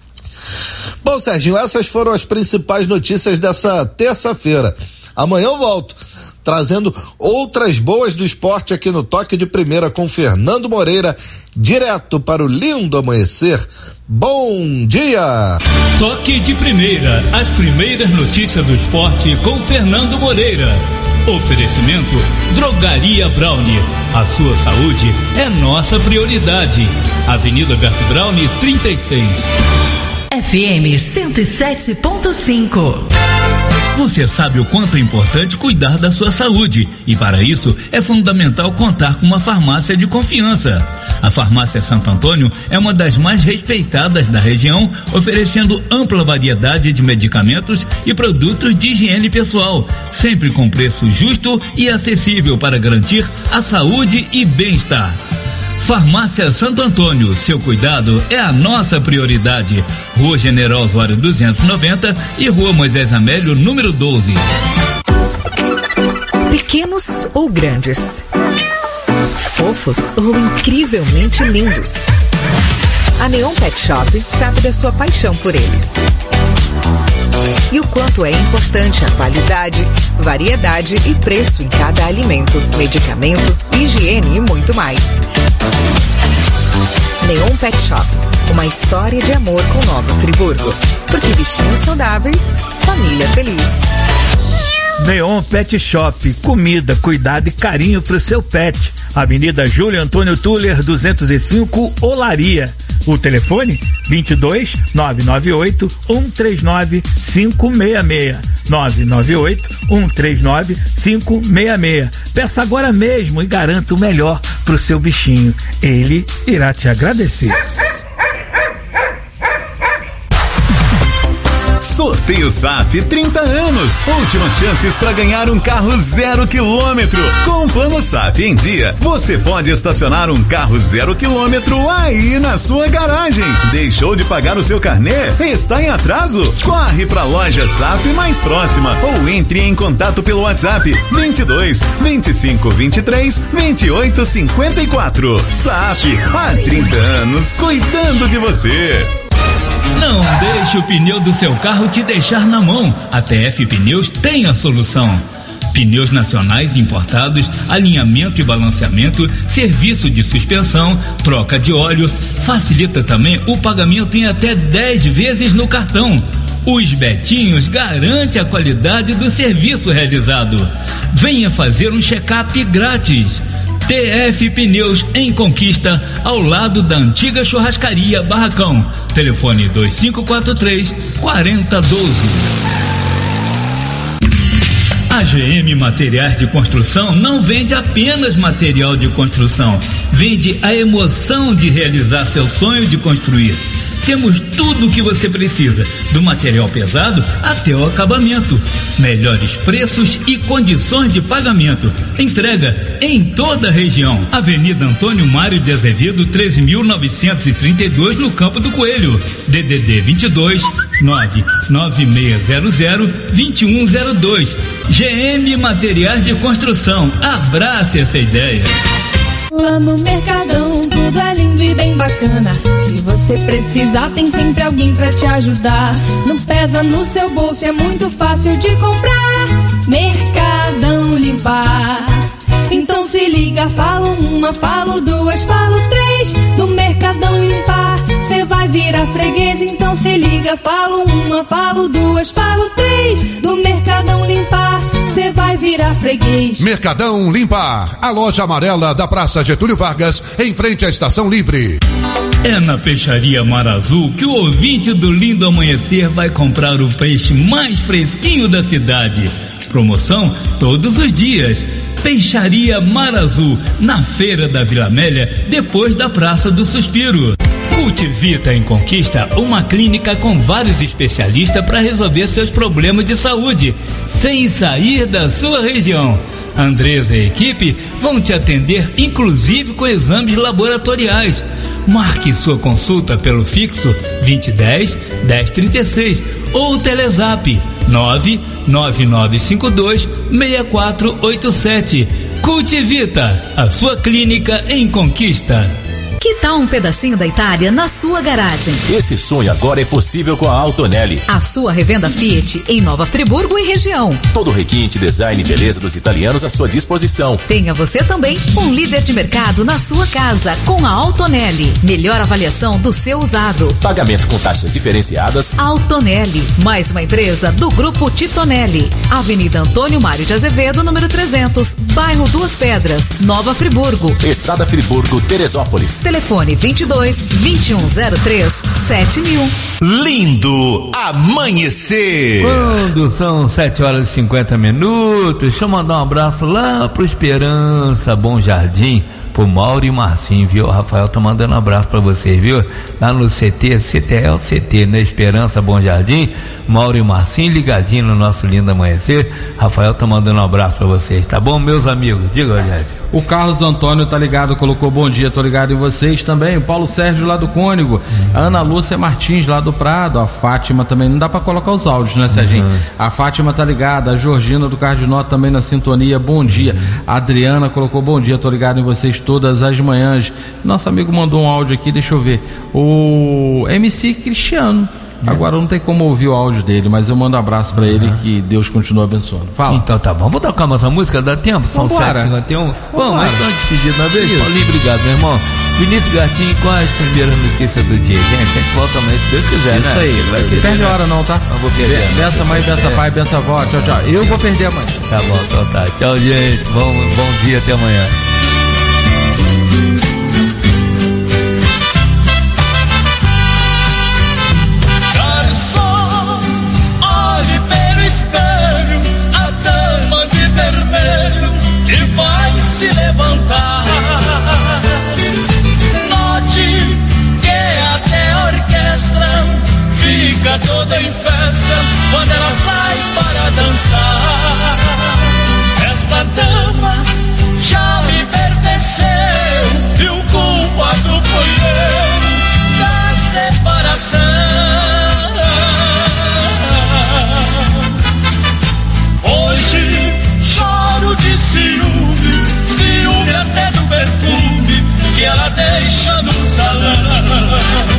Bom, Serginho, essas foram as principais notícias dessa terça-feira. Amanhã eu volto, trazendo outras boas do esporte aqui no Toque de Primeira com Fernando Moreira, direto para o lindo amanhecer. Bom dia! Toque de Primeira, as primeiras notícias do esporte com Fernando Moreira. Oferecimento Drogaria Brownie. A sua saúde é nossa prioridade. Avenida Berto Brownie 36. FM 107.5. Você sabe o quanto é importante cuidar da sua saúde e para isso é fundamental contar com uma farmácia de confiança. A Farmácia Santo Antônio é uma das mais respeitadas da região, oferecendo ampla variedade de medicamentos e produtos de higiene pessoal, sempre com preço justo e acessível para garantir a saúde e bem-estar. Farmácia Santo Antônio, seu cuidado é a nossa prioridade. Rua General Osório 290 e Rua Moisés Amélio, número 12. Pequenos ou grandes, fofos ou incrivelmente lindos, a Neon Pet Shop sabe da sua paixão por eles e o quanto é importante a qualidade, variedade e preço em cada alimento, medicamento, higiene e muito mais. Neon Pet Shop, uma história de amor com Nova Friburgo. Porque bichinhos saudáveis, família feliz. Neon Pet Shop, comida, cuidado e carinho pro seu pet. Avenida Júlio Antônio Tuller, 205, Olaria. O telefone 22 998 139 566. 998 139 566. Peça agora mesmo e garanta o melhor pro seu bichinho. Ele irá te agradecer. Sorteio SAF 30 anos. Últimas chances para ganhar um carro 0 quilômetro. Com o plano SAF em dia, você pode estacionar um carro 0 quilômetro aí na sua garagem. Deixou de pagar o seu carnê? Está em atraso? Corre para a loja SAF mais próxima ou entre em contato pelo WhatsApp 22 25 23 28 54. SAF, há 30 anos cuidando de você. Não deixe o pneu do seu carro te deixar na mão. A TF Pneus tem a solução. Pneus nacionais importados, alinhamento e balanceamento, serviço de suspensão, troca de óleo. Facilita também o pagamento em até 10 vezes no cartão. Os Betinhos garante a qualidade do serviço realizado. Venha fazer um check-up grátis. TF Pneus em Conquista, ao lado da antiga churrascaria Barracão. Telefone 2543-4012. A GM Materiais de Construção não vende apenas material de construção, vende a emoção de realizar seu sonho de construir. Temos tudo o que você precisa, do material pesado até o acabamento. Melhores preços e condições de pagamento. Entrega em toda a região. Avenida Antônio Mário de Azevedo, 13.932, no Campo do Coelho. DDD 22 99600 2102. GM Materiais de Construção. Abrace essa ideia. Lá no Mercadão tudo é lindo e bem bacana. Se você precisar, tem sempre alguém pra te ajudar. Não pesa no seu bolso, é muito fácil de comprar. Mercadão Limpar. Então se liga, falo uma, falo duas, falo três. Do Mercadão Limpar, cê vai virar freguês. Então se liga, falo uma, falo duas, falo três. Do Mercadão Limpar, cê vai virar freguês. Mercadão Limpar, a loja amarela da Praça Getúlio Vargas, em frente à Estação Livre. É na Peixaria Mar Azul que o ouvinte do Lindo Amanhecer vai comprar o peixe mais fresquinho da cidade. Promoção todos os dias. Peixaria Mar Azul, na Feira da Vila Amélia, depois da Praça do Suspiro. Cultivita em Conquista, uma clínica com vários especialistas para resolver seus problemas de saúde, sem sair da sua região. Andresa e equipe vão te atender, inclusive com exames laboratoriais. Marque sua consulta pelo fixo 2010-1036 ou Telezap 99952-6487. Cultivita, a sua clínica em Conquista. Que tal um pedacinho da Itália na sua garagem? Esse sonho agora é possível com a Autonelli. A sua revenda Fiat em Nova Friburgo e região. Todo o requinte, design e beleza dos italianos à sua disposição. Tenha você também um líder de mercado na sua casa com a Autonelli. Melhor avaliação do seu usado. Pagamento com taxas diferenciadas. Autonelli, mais uma empresa do Grupo Titonelli. Avenida Antônio Mário de Azevedo, número 300, bairro Duas Pedras, Nova Friburgo. Estrada Friburgo, Teresópolis. Telefone 22 2103 7000. Lindo Amanhecer. Quando são 7h50, deixa eu mandar um abraço lá pro Esperança Bom Jardim, pro Mauro e Marcinho, viu? O Rafael tá mandando um abraço pra vocês, viu? Lá no CT, na Esperança Bom Jardim, Mauro e Marcinho ligadinho no nosso Lindo Amanhecer. Rafael tá mandando um abraço pra vocês, tá bom, meus amigos? Diga, Rogério. O Carlos Antônio tá ligado, colocou bom dia, tô ligado em vocês também. O Paulo Sérgio lá do Cônigo, a Ana Lúcia Martins lá do Prado, a Fátima também, não dá pra colocar os áudios, né, Serginho? A Fátima tá ligada, a Georgina do Cardinó também na sintonia, bom dia. A Adriana colocou bom dia, tô ligado em vocês todas as manhãs. Nosso amigo mandou um áudio aqui, deixa eu ver. O MC Cristiano. Agora não tem como ouvir o áudio dele, mas eu mando um abraço pra ele, que Deus continue abençoando. Fala. Então tá bom, vou tocar mais uma música, dá tempo? São 7h51. Vamos, então despedida na vez. Paulinho, obrigado, meu irmão. Vinícius Gatinho, com as primeiras notícias do dia, gente. A gente volta amanhã, se Deus quiser, isso né? Aí, vai perde hora não, tá? Não vou perder. Bença mãe, bença pai, bença avó, tchau, tchau. Eu vou perder amanhã. Tá bom, então tá. Tchau, gente. Bom dia, até amanhã. Garçom, olhe pelo espelho, a dama de vermelho que vai se levantar. Note que até a orquestra fica toda em festa quando ela sai para dançar. Esta dama já me pertenceu e o culpado foi eu da separação. Hoje choro de ciúme, ciúme até do perfume que ela deixa no salão.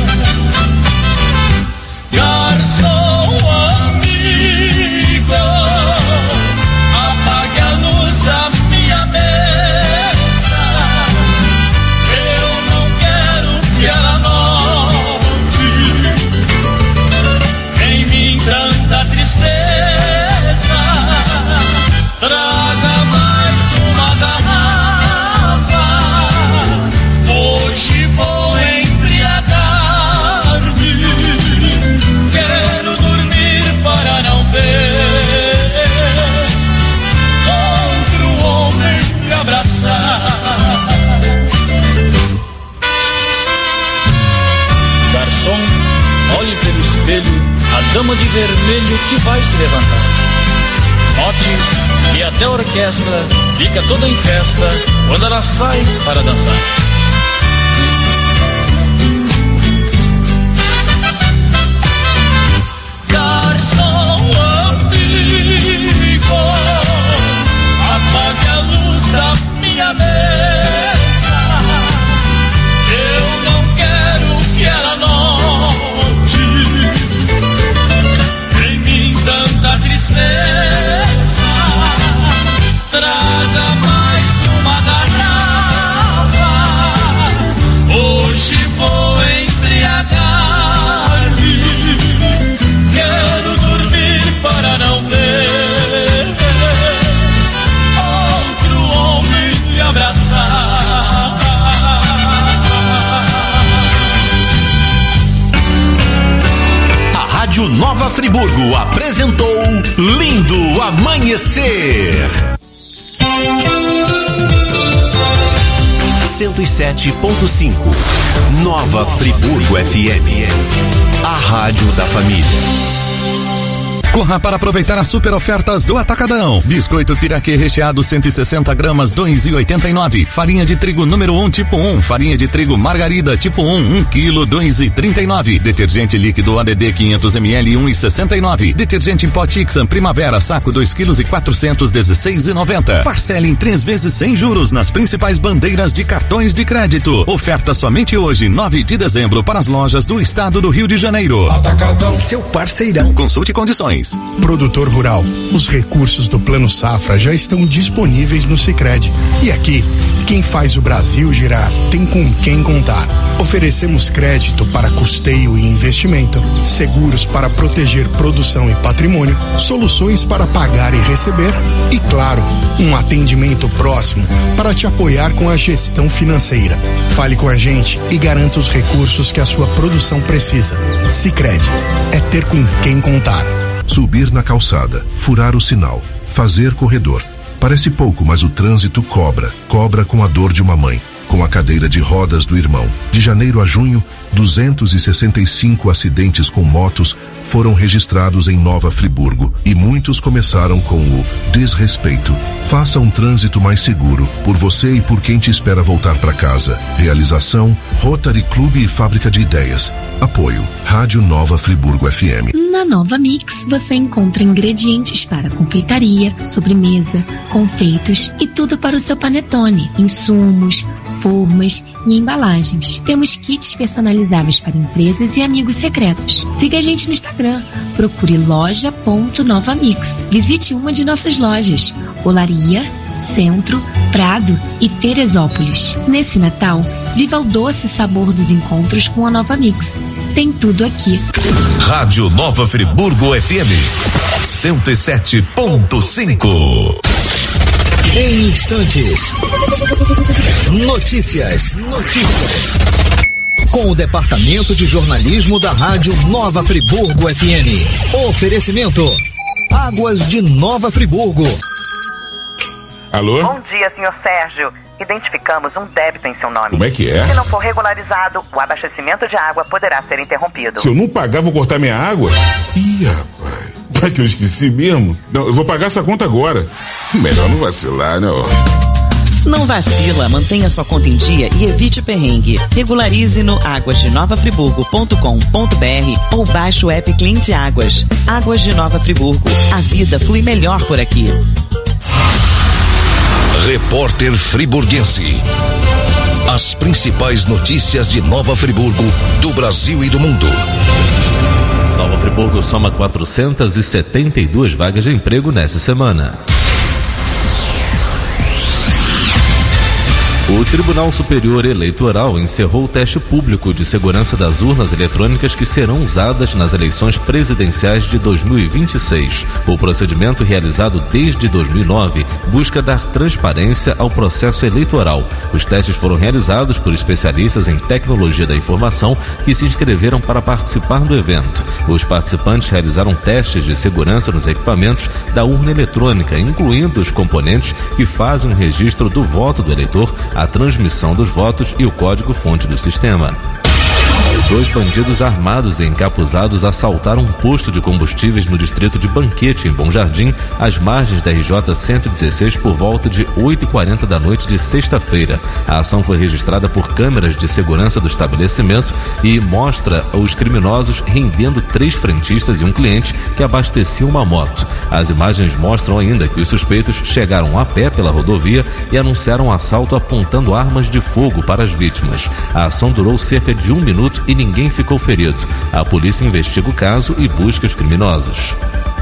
Garçom amigo, apague a luz da minha mesa. Eu não quero que ela note em mim tanta tristeza. Traga mais uma garrafa, hoje vou embriagar-me. Quero dormir para não ver outro homem me abraçar. Garçom, olhe pelo espelho, a dama de vermelho que vai se levantar. Note que até a orquestra fica toda em festa quando ela sai para dançar. Garçom amigo, apague a luz da minha mesa. Eu não quero que ela note em mim tanta tristeza. Traga mais uma garrafa, hoje vou embriagar-me. Quero dormir para não ver outro homem me abraçar. A Rádio Nova Friburgo apresentou Lindo Amanhecer. 107.5 Nova Friburgo FM. A rádio da família. Corra para aproveitar as super ofertas do Atacadão. Biscoito Piraquê recheado 160 gramas, 2,89. Farinha de trigo número 1 tipo 1. Farinha de trigo margarida tipo 1, 1 kg, 2,39. Detergente líquido ADD 500 ml, 1,69. Detergente em pó Tixan Primavera, saco 2 kg e 416,90. Parcele em 3 vezes sem juros nas principais bandeiras de cartões de crédito. Oferta somente hoje, 9 de dezembro, para as lojas do estado do Rio de Janeiro. Atacadão, seu parceirão. Consulte condições. Produtor rural, os recursos do Plano Safra já estão disponíveis no Sicredi. E aqui, quem faz o Brasil girar tem com quem contar. Oferecemos crédito para custeio e investimento, seguros para proteger produção e patrimônio, soluções para pagar e receber e, claro, um atendimento próximo para te apoiar com a gestão financeira. Fale com a gente e garanta os recursos que a sua produção precisa. Sicredi, é ter com quem contar. Subir na calçada, furar o sinal, fazer corredor. Parece pouco, mas o trânsito cobra com a dor de uma mãe, com a cadeira de rodas do irmão. De janeiro a junho, 265 acidentes com motos foram registrados em Nova Friburgo e muitos começaram com o desrespeito. Faça um trânsito mais seguro por você e por quem te espera voltar para casa. Realização Rotary Clube e Fábrica de Ideias. Apoio Rádio Nova Friburgo FM. Na Nova Mix você encontra ingredientes para confeitaria, sobremesa, confeitos e tudo para o seu panetone, insumos, formas e embalagens. Temos kits personalizáveis para empresas e amigos secretos. Siga a gente no Instagram, procure loja.novamix. Visite uma de nossas lojas, Olaria, Centro, Prado e Teresópolis. Nesse Natal, viva o doce sabor dos encontros com a Nova Mix. Tem tudo aqui. Rádio Nova Friburgo FM 107.5. Em instantes, notícias. Com o Departamento de Jornalismo da Rádio Nova Friburgo FM. Oferecimento: Águas de Nova Friburgo. Alô? Bom dia, senhor Sérgio. Identificamos um débito em seu nome. Como é que é? Se não for regularizado, o abastecimento de água poderá ser interrompido. Se eu não pagar, vou cortar minha água? Ih, rapaz. Vai que eu esqueci mesmo? Não, eu vou pagar essa conta agora. Melhor não vacilar, não. Não vacila, mantenha sua conta em dia e evite perrengue. Regularize no águasdenovafriburgo.com.br ou baixe o app Cliente Águas. Águas de Nova Friburgo. A vida flui melhor por aqui. Repórter Friburguense. As principais notícias de Nova Friburgo, do Brasil e do mundo. Nova Friburgo soma 472 vagas de emprego nesta semana. O Tribunal Superior Eleitoral encerrou o teste público de segurança das urnas eletrônicas que serão usadas nas eleições presidenciais de 2026. O procedimento, realizado desde 2009, busca dar transparência ao processo eleitoral. Os testes foram realizados por especialistas em tecnologia da informação que se inscreveram para participar do evento. Os participantes realizaram testes de segurança nos equipamentos da urna eletrônica, incluindo os componentes que fazem o registro do voto do eleitor, a transmissão dos votos e o código-fonte do sistema. 2 bandidos armados e encapuzados assaltaram um posto de combustíveis no distrito de Banquete, em Bom Jardim, às margens da RJ 116, por volta de 8h40 da noite de sexta-feira. A ação foi registrada por câmeras de segurança do estabelecimento e mostra os criminosos rendendo 3 frentistas e um cliente que abasteciam uma moto. As imagens mostram ainda que os suspeitos chegaram a pé pela rodovia e anunciaram o assalto apontando armas de fogo para as vítimas. A ação durou cerca de 1 minuto e ninguém ficou ferido. A polícia investiga o caso e busca os criminosos.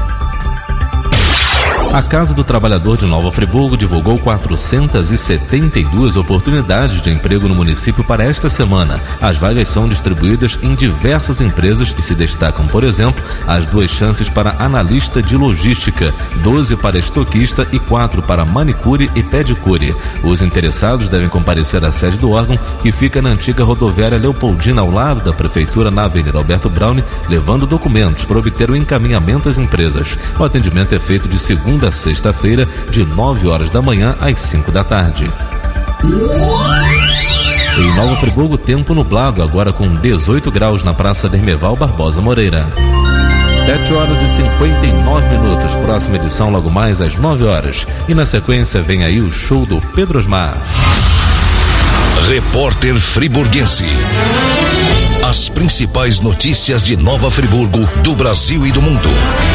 A Casa do Trabalhador de Nova Friburgo divulgou 472 oportunidades de emprego no município para esta semana. As vagas são distribuídas em diversas empresas e se destacam, por exemplo, as 2 chances para analista de logística, 12 para estoquista e 4 para manicure e pedicure. Os interessados devem comparecer à sede do órgão, que fica na antiga rodoviária Leopoldina, ao lado da Prefeitura, na Avenida Alberto Braune, levando documentos para obter o encaminhamento às empresas. O atendimento é feito de segunda a sexta-feira, de 9 horas da manhã às 5 da tarde. Em Nova Friburgo, tempo nublado, agora com 18 graus na Praça Dermeval Barbosa Moreira. 7 horas e 59 minutos, próxima edição logo mais às 9 horas. E na sequência vem aí o show do Pedro Osmar. Repórter Friburguense. As principais notícias de Nova Friburgo, do Brasil e do mundo.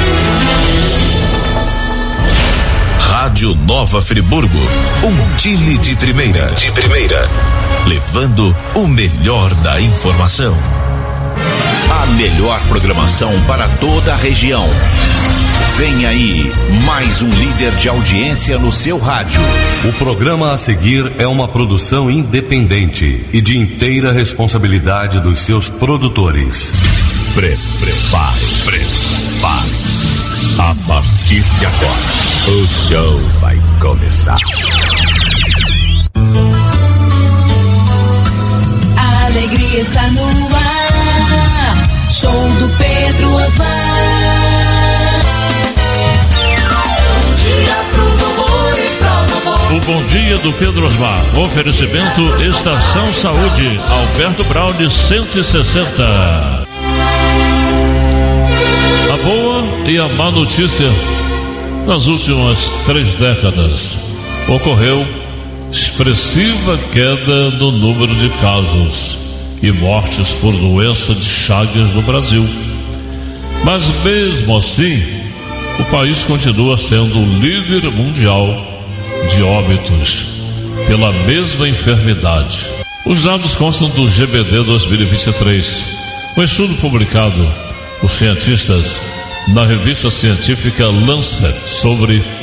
Rádio Nova Friburgo, um time de primeira. Levando o melhor da informação. A melhor programação para toda a região. Vem aí, mais um líder de audiência no seu rádio. O programa a seguir é uma produção independente e de inteira responsabilidade dos seus produtores. Prepare-se. A partir de agora, o show vai começar. A alegria está no ar. Show do Pedro Osmar. Bom dia pro vovô e pra vovó. O bom dia do Pedro Osmar. Oferecimento Estação Saúde, Alberto Braune 160. A boa e a má notícia: nas últimas 3 décadas ocorreu expressiva queda no número de casos e mortes por doença de Chagas no Brasil. Mas mesmo assim, o país continua sendo o líder mundial de óbitos pela mesma enfermidade. Os dados constam do GBD 2023, um estudo publicado por cientistas na revista científica Lancet sobre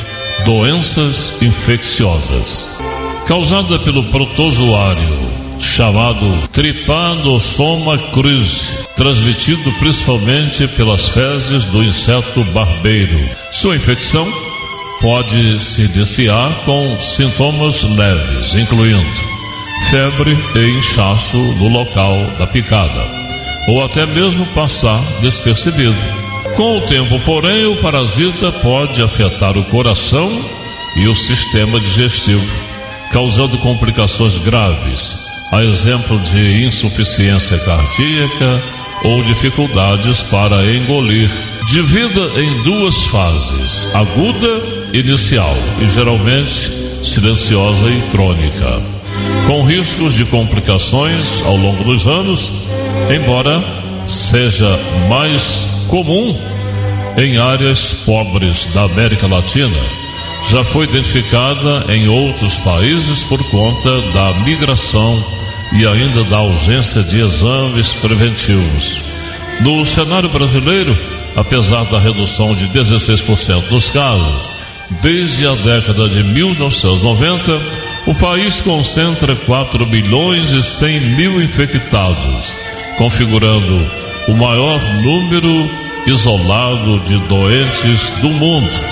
doenças infecciosas. Causada pelo protozoário chamado Trypanosoma cruzi, transmitido principalmente pelas fezes do inseto barbeiro. Sua infecção pode se iniciar com sintomas leves, incluindo febre e inchaço no local da picada, ou até mesmo passar despercebido. Com o tempo, porém, o parasita pode afetar o coração e o sistema digestivo, causando complicações graves, a exemplo de insuficiência cardíaca ou dificuldades para engolir. Divida em duas fases, aguda inicial e geralmente silenciosa e crônica, com riscos de complicações ao longo dos anos, embora seja mais comum em áreas pobres da América Latina. Já foi identificada em outros países por conta da migração e ainda da ausência de exames preventivos. No cenário brasileiro, apesar da redução de 16% dos casos, desde a década de 1990, o país concentra 4 milhões e 100 mil infectados, configurando o maior número isolado de doentes do mundo.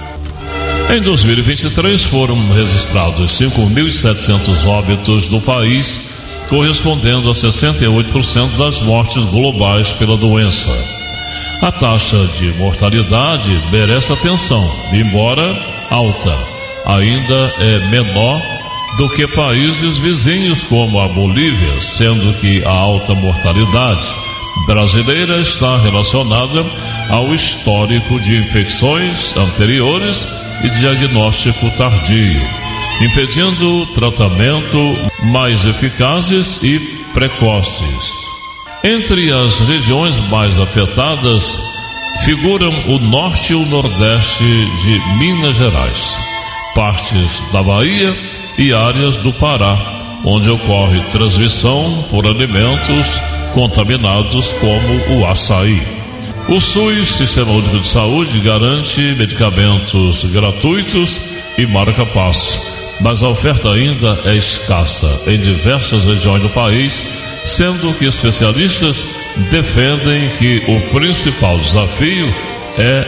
Em 2023 foram registrados 5.700 óbitos no país, correspondendo a 68% das mortes globais pela doença. A taxa de mortalidade merece atenção, embora alta, ainda é menor do que países vizinhos como a Bolívia, sendo que a alta mortalidade brasileira está relacionada ao histórico de infecções anteriores e diagnóstico tardio, impedindo tratamento mais eficazes e precoces. Entre as regiões mais afetadas figuram o norte e o nordeste de Minas Gerais, partes da Bahia e áreas do Pará, onde ocorre transmissão por alimentos contaminados como o açaí. O SUS, Sistema Único de Saúde, garante medicamentos gratuitos e marca-passo, mas a oferta ainda é escassa em diversas regiões do país, sendo que especialistas defendem que o principal desafio é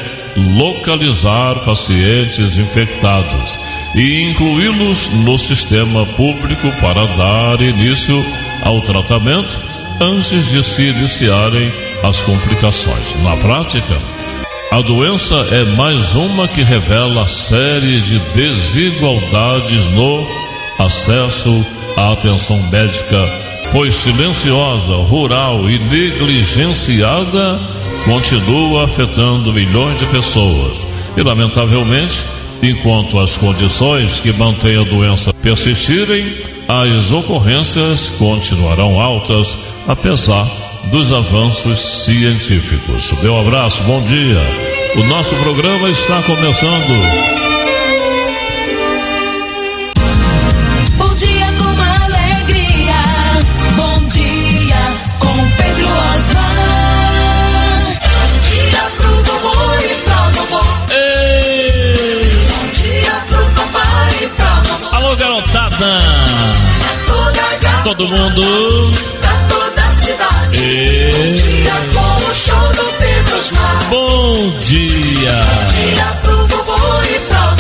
localizar pacientes infectados e incluí-los no sistema público para dar início ao tratamento antes de se iniciarem as complicações. Na prática, a doença é mais uma que revela a série de desigualdades no acesso à atenção médica, pois silenciosa, rural e negligenciada, continua afetando milhões de pessoas. E, lamentavelmente, enquanto as condições que mantêm a doença persistirem, as ocorrências continuarão altas, apesar dos avanços científicos. Meu abraço, bom dia. O nosso programa está começando. Bom dia com alegria. Bom dia com Pedro Osmar. Bom dia pro vovô e pra vovó. Ei! Bom dia pro papai e pra mamãe. Alô, garotada! Todo mundo. Bom dia com o show do Pedro Osmar. Bom dia. Bom dia pro vovô e pra vovó.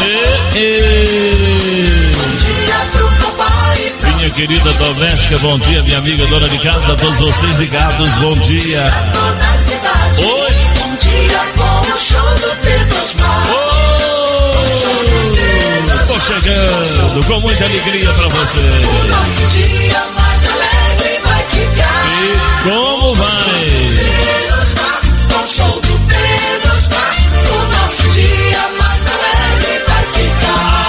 Bom dia pro papai e pra minha querida doméstica, bom dia. Minha amiga dona de casa, a todos vocês ligados, bom dia. Oi. Bom dia com o show do Pedro Osmar. Estou chegando com muita alegria pra você. O nosso dia mais alegre vai ficar. E como vai? Pedro Osmar, com o show do Pedro Osmar, o nosso dia mais alegre vai ficar.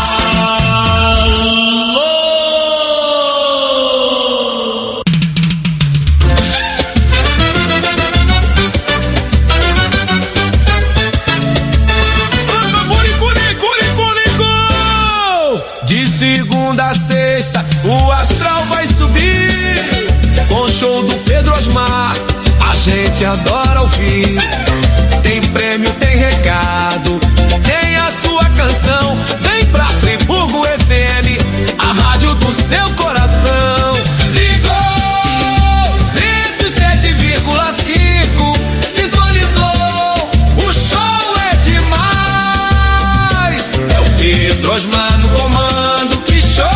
De segunda a sexta, o astral vai subir. Com o show do Pedro Osmar, a gente adora ouvir. Tem prêmio, tem recado, tem a sua canção. seu coração. Ligou 107,5, sintonizou, o show é demais. É o Pedro Osmar no comando, que show!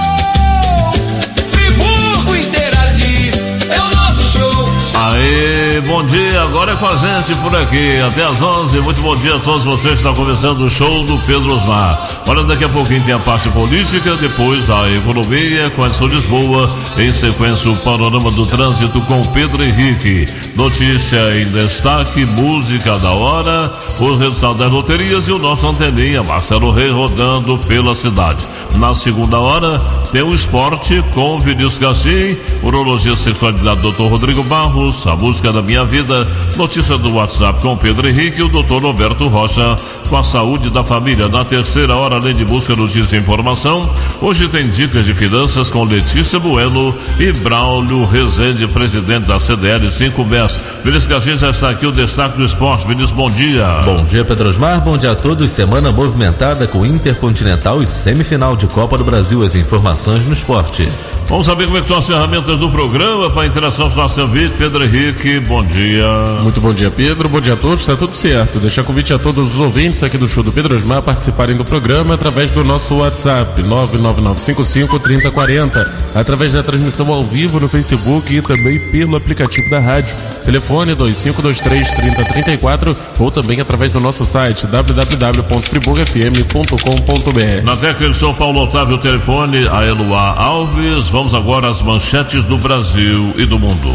Friburgo inteira diz, é o nosso show. Aê, bom dia, agora é com a gente por aqui, até às 11, muito bom dia a todos vocês que estão começando o show do Pedro Osmar. Olha, daqui a pouquinho tem a parte política, depois a economia com Edson Lisboa, em sequência o panorama do trânsito com Pedro Henrique, notícia em destaque, música da hora, os resultados das loterias e o nosso anteninha, Marcelo Rei, rodando pela cidade. Na segunda hora tem o esporte com Vinícius Garcia, urologia e sexualidade Dr. Rodrigo Barros, a música da minha vida, notícia do WhatsApp com Pedro Henrique e o Dr. Roberto Rocha com a saúde da família. Na terceira hora, além de busca, notícia e informação, hoje tem dicas de finanças com Letícia Bueno e Braulio Rezende, presidente da CDL 5BES. Vinícius Garcia já está aqui, o destaque do esporte. Vinícius, bom dia. Bom dia, Pedro Osmar, bom dia a todos. Semana movimentada com Intercontinental e semifinal de Copa do Brasil. As informações no esporte. Vamos saber como é que estão as ferramentas do programa para a interação com o nosso vídeo. Pedro Henrique, bom dia. Muito bom dia, Pedro, bom dia a todos, está tudo certo. Deixar convite a todos os ouvintes aqui do show do Pedro Osmar participarem do programa através do nosso WhatsApp 999553040, através da transmissão ao vivo no Facebook e também pelo aplicativo da rádio. Telefone 2523-3034 ou também através do nosso site www.friburgofm.com.br. Na técnica de São Paulo, Otávio, telefone a Eloá Alves. Vamos agora às manchetes do Brasil e do mundo.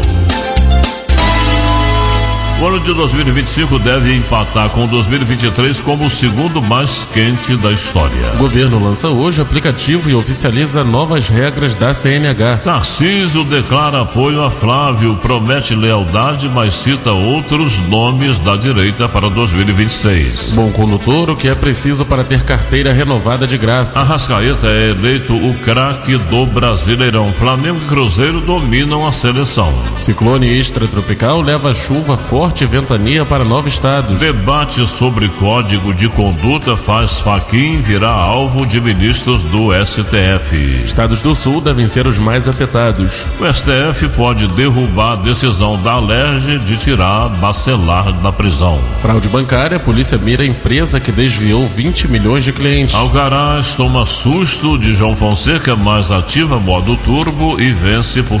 O ano de 2025 deve empatar com 2023 como o segundo mais quente da história. O governo lança hoje aplicativo e oficializa novas regras da CNH. Tarcísio declara apoio a Flávio, promete lealdade, mas cita outros nomes da direita para 2026. Bom condutor, o que é preciso para ter carteira renovada de graça. Arrascaeta é eleito o craque do Brasileirão. Flamengo e Cruzeiro dominam a seleção. Ciclone extratropical leva chuva forte e ventania para 9 estados. Debate sobre código de conduta faz Fachin virar alvo de ministros do STF. Estados do Sul devem ser os mais afetados. O STF pode derrubar a decisão da Alerj de tirar Bacelar da prisão. Fraude bancária, a polícia mira a empresa que desviou 20 milhões de clientes. Alcaraz toma susto de João Fonseca, mas ativa modo turbo e vence por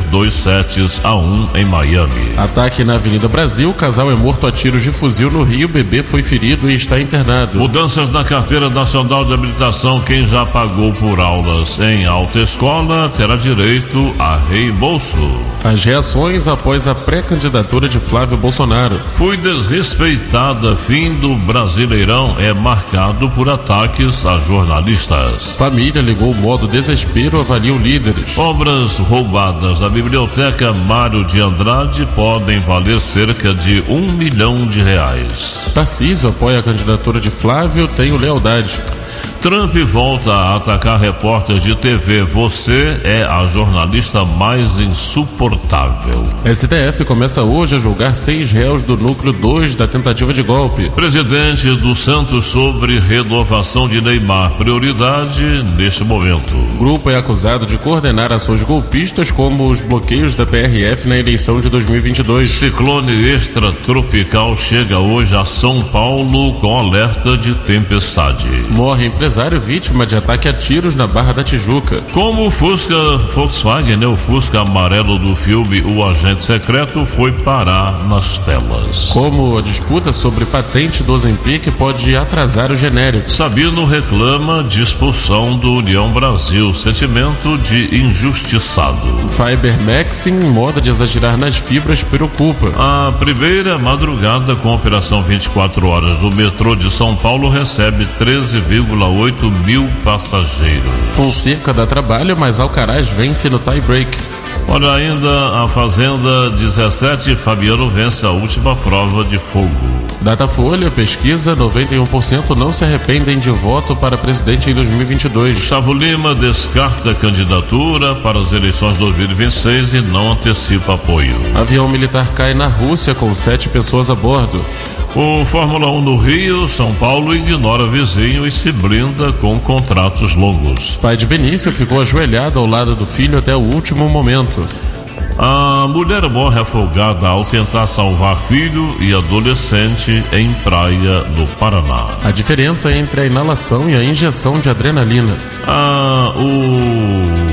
2-1 em Miami. Ataque na Avenida Brasil, casal é morto a tiros de fuzil no Rio, bebê foi ferido e está internado. Mudanças na carteira nacional de habilitação, quem já pagou por aulas em autoescola terá direito a reembolso. As reações após a pré-candidatura de Flávio Bolsonaro. Fui desrespeitada, fim do Brasileirão é marcado por ataques a jornalistas. Família ligou o modo desespero, avaliam líderes. Obras roubadas da biblioteca Mário de Andrade podem valer cerca de R$1 milhão. Tarcísio apoia a candidatura de Flávio, tenho lealdade. Trump volta a atacar repórteres de TV. Você é a jornalista mais insuportável. STF começa hoje a julgar 6 réus do núcleo 2 da tentativa de golpe. Presidente do Santos sobre renovação de Neymar. Prioridade neste momento. O grupo é acusado de coordenar ações golpistas como os bloqueios da PRF na eleição de 2022. Ciclone extratropical chega hoje a São Paulo com alerta de tempestade. Morre empresário vítima de ataque a tiros na Barra da Tijuca. Como o Fusca Volkswagen, o Fusca amarelo do filme O Agente Secreto, foi parar nas telas. Como a disputa sobre patente do Ozempic pode atrasar o genérico. Sabino reclama de expulsão do União Brasil, sentimento de injustiçado. Fiber Maxim, moda de exagerar nas fibras, preocupa. A primeira madrugada com a operação 24 horas do metrô de São Paulo recebe 13,8 mil passageiros. Fonseca dá trabalho, mas Alcaraz vence no tie-break. Olha, ainda a Fazenda 17, Fabiano vence a última prova de fogo. Datafolha, pesquisa, 91% não se arrependem de voto para presidente em 2022. Gustavo Lima descarta a candidatura para as eleições de 2026 e não antecipa apoio. Avião militar cai na Rússia com 7 pessoas a bordo. O Fórmula 1 do Rio, São Paulo ignora vizinho e se blinda com contratos longos. Pai de Benício ficou ajoelhado ao lado do filho até o último momento. A mulher morre afogada ao tentar salvar filho e adolescente em praia do Paraná. A diferença entre a inalação e a injeção de adrenalina. O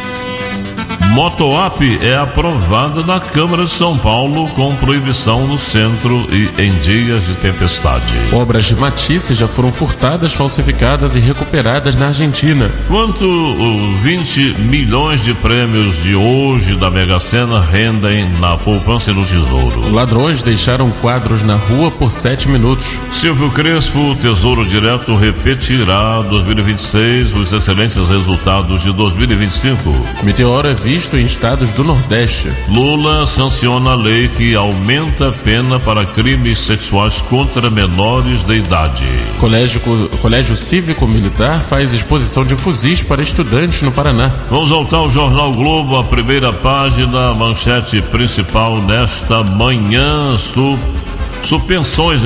Motoap é aprovada na Câmara de São Paulo com proibição no centro e em dias de tempestade. Obras de Matisse já foram furtadas, falsificadas e recuperadas na Argentina. Quanto os 20 milhões de prêmios de hoje da Mega Sena rendem na poupança e no Tesouro? Ladrões deixaram quadros na rua por 7 minutos. Silvio Crespo, Tesouro Direto repetirá 2026 os excelentes resultados de 2025. Meteoro é visto em estados do Nordeste. Lula sanciona a lei que aumenta a pena para crimes sexuais contra menores de idade. Colégio Cívico Militar faz exposição de fuzis para estudantes no Paraná. Vamos voltar ao Jornal Globo, a primeira página, manchete principal nesta manhã. Suspensões,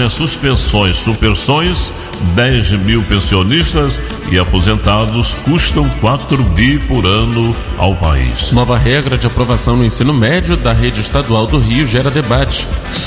Supersões, 10 mil pensionistas e aposentados custam 4 bi por ano ao país. Nova regra de aprovação no ensino médio da rede estadual do Rio gera debate.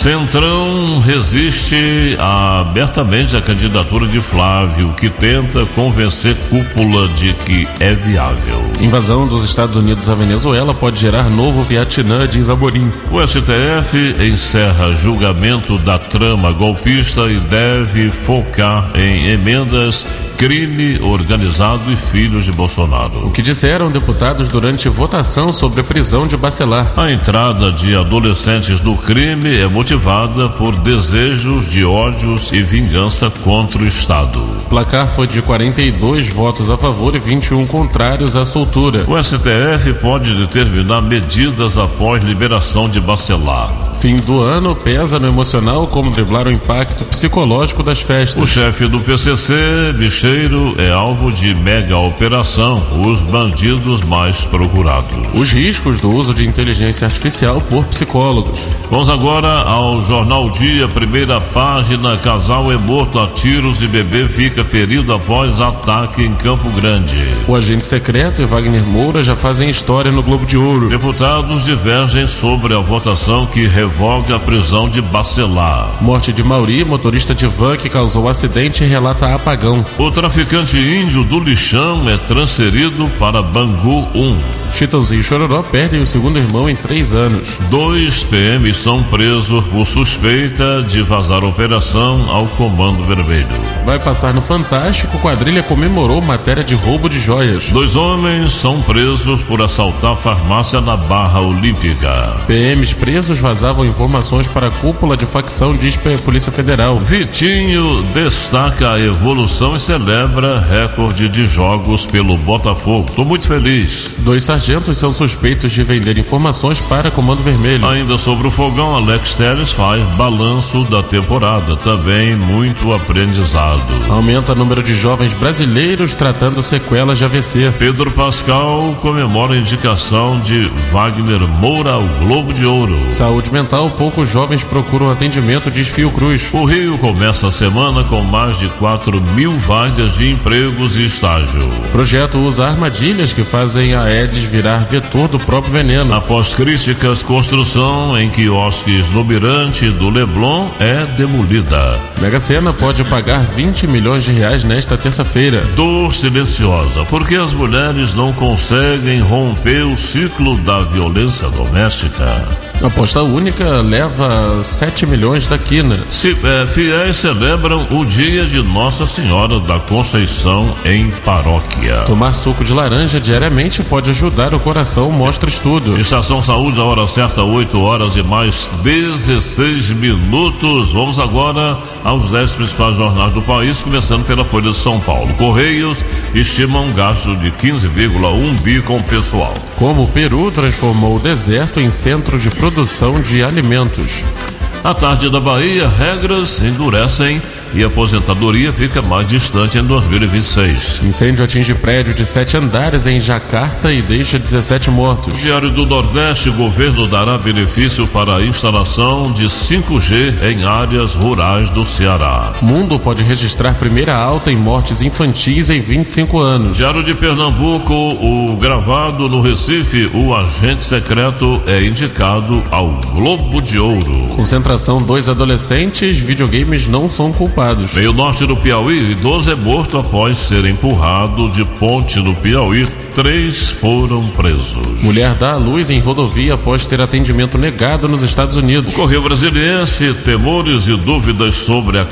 Centrão resiste abertamente à candidatura de Flávio, que tenta convencer cúpula de que é viável. Invasão dos Estados Unidos à Venezuela pode gerar novo Vietnã, diz Amorim. O STF encerra julgamento da trama golpista e deve focar em emendas, crime organizado e filhos de Bolsonaro. O que disseram deputados durante votação sobre a prisão de Bacelar. A entrada de adolescentes no crime é motivada por desejos de ódios e vingança contra o Estado. O placar foi de 42 votos a favor e 21 contrários à soltura. O STF pode determinar medidas após liberação de Bacelar. Fim do ano pesa no emocional como driblar o impacto psicológico das festas. O chefe do PCC, Bicheiro, é alvo de mega operação, os bandidos mais procurados. Os riscos do uso de inteligência artificial por psicólogos. Vamos agora ao Jornal Dia, primeira página. Casal é morto a tiros e bebê fica ferido após ataque em Campo Grande. O agente secreto e Wagner Moura já fazem história no Globo de Ouro. Deputados divergem sobre a votação que revoga a prisão de Bacelar. Morte de Mauri, motorista de van que causou acidente, relata apagão. O traficante índio do lixão é transferido para Bangu 1. Chitãozinho e Chororó perdem o segundo irmão em 3 anos. 2 PMs são presos por suspeita de vazar operação ao Comando Vermelho. Vai passar no Fantástico, quadrilha comemorou matéria de roubo de joias. 2 homens são presos por assaltar farmácia na Barra Olímpica. PMs presos vazavam informações para a cúpula de facção, diz a Polícia Federal. Vitinho destaca a evolução e celebra recorde de jogos pelo Botafogo. Tô muito feliz. 2 sargentos são suspeitos de vender informações para Comando Vermelho. Ainda sobre o fogão, Alex Telles faz balanço da temporada. Também muito aprendizado. Aumenta o número de jovens brasileiros tratando sequelas de AVC. Pedro Pascal comemora a indicação de Wagner Moura ao Globo de Ouro. Saúde mental, poucos jovens procuram atendimento, diz Fiocruz. O Rio começa a semana com mais de 4 mil vagas de empregos e estágio. O projeto usa armadilhas que fazem a Aedes virar vetor do próprio veneno. Após críticas, construção em quiosques no Mirante do Leblon é demolida. Mega Sena pode pagar 20 milhões de reais nesta terça-feira. Dor silenciosa, porque as mulheres não conseguem romper o ciclo da violência doméstica. Aposta única leva 7 milhões da quina. Fiéis celebram o dia de Nossa Senhora da Conceição em paróquia. Tomar suco de laranja diariamente pode ajudar o coração, mostra estudo. Estação Saúde, a hora certa, 8 horas e mais 16 minutos. Vamos agora aos 10 principais jornais do país, começando pela Folha de São Paulo. Correios estimam um gasto de 15,1 bi com pessoal. Como o Peru transformou o deserto em centro de produção de alimentos. À tarde da Bahia, regras endurecem e a aposentadoria fica mais distante em 2026. Incêndio atinge prédio de 7 andares em Jacarta e deixa 17 mortos. Diário do Nordeste, o governo dará benefício para a instalação de 5G em áreas rurais do Ceará. Mundo pode registrar primeira alta em mortes infantis em 25 anos. Diário de Pernambuco, o gravado no Recife, o agente secreto é indicado ao Globo de Ouro. Concentração 2 adolescentes, videogames não são culpados. Meio norte do Piauí, idoso é morto após ser empurrado de ponte no Piauí. 3 foram presos. Mulher dá à luz em rodovia após ter atendimento negado nos Estados Unidos. O Correio Brasiliense, temores e dúvidas sobre a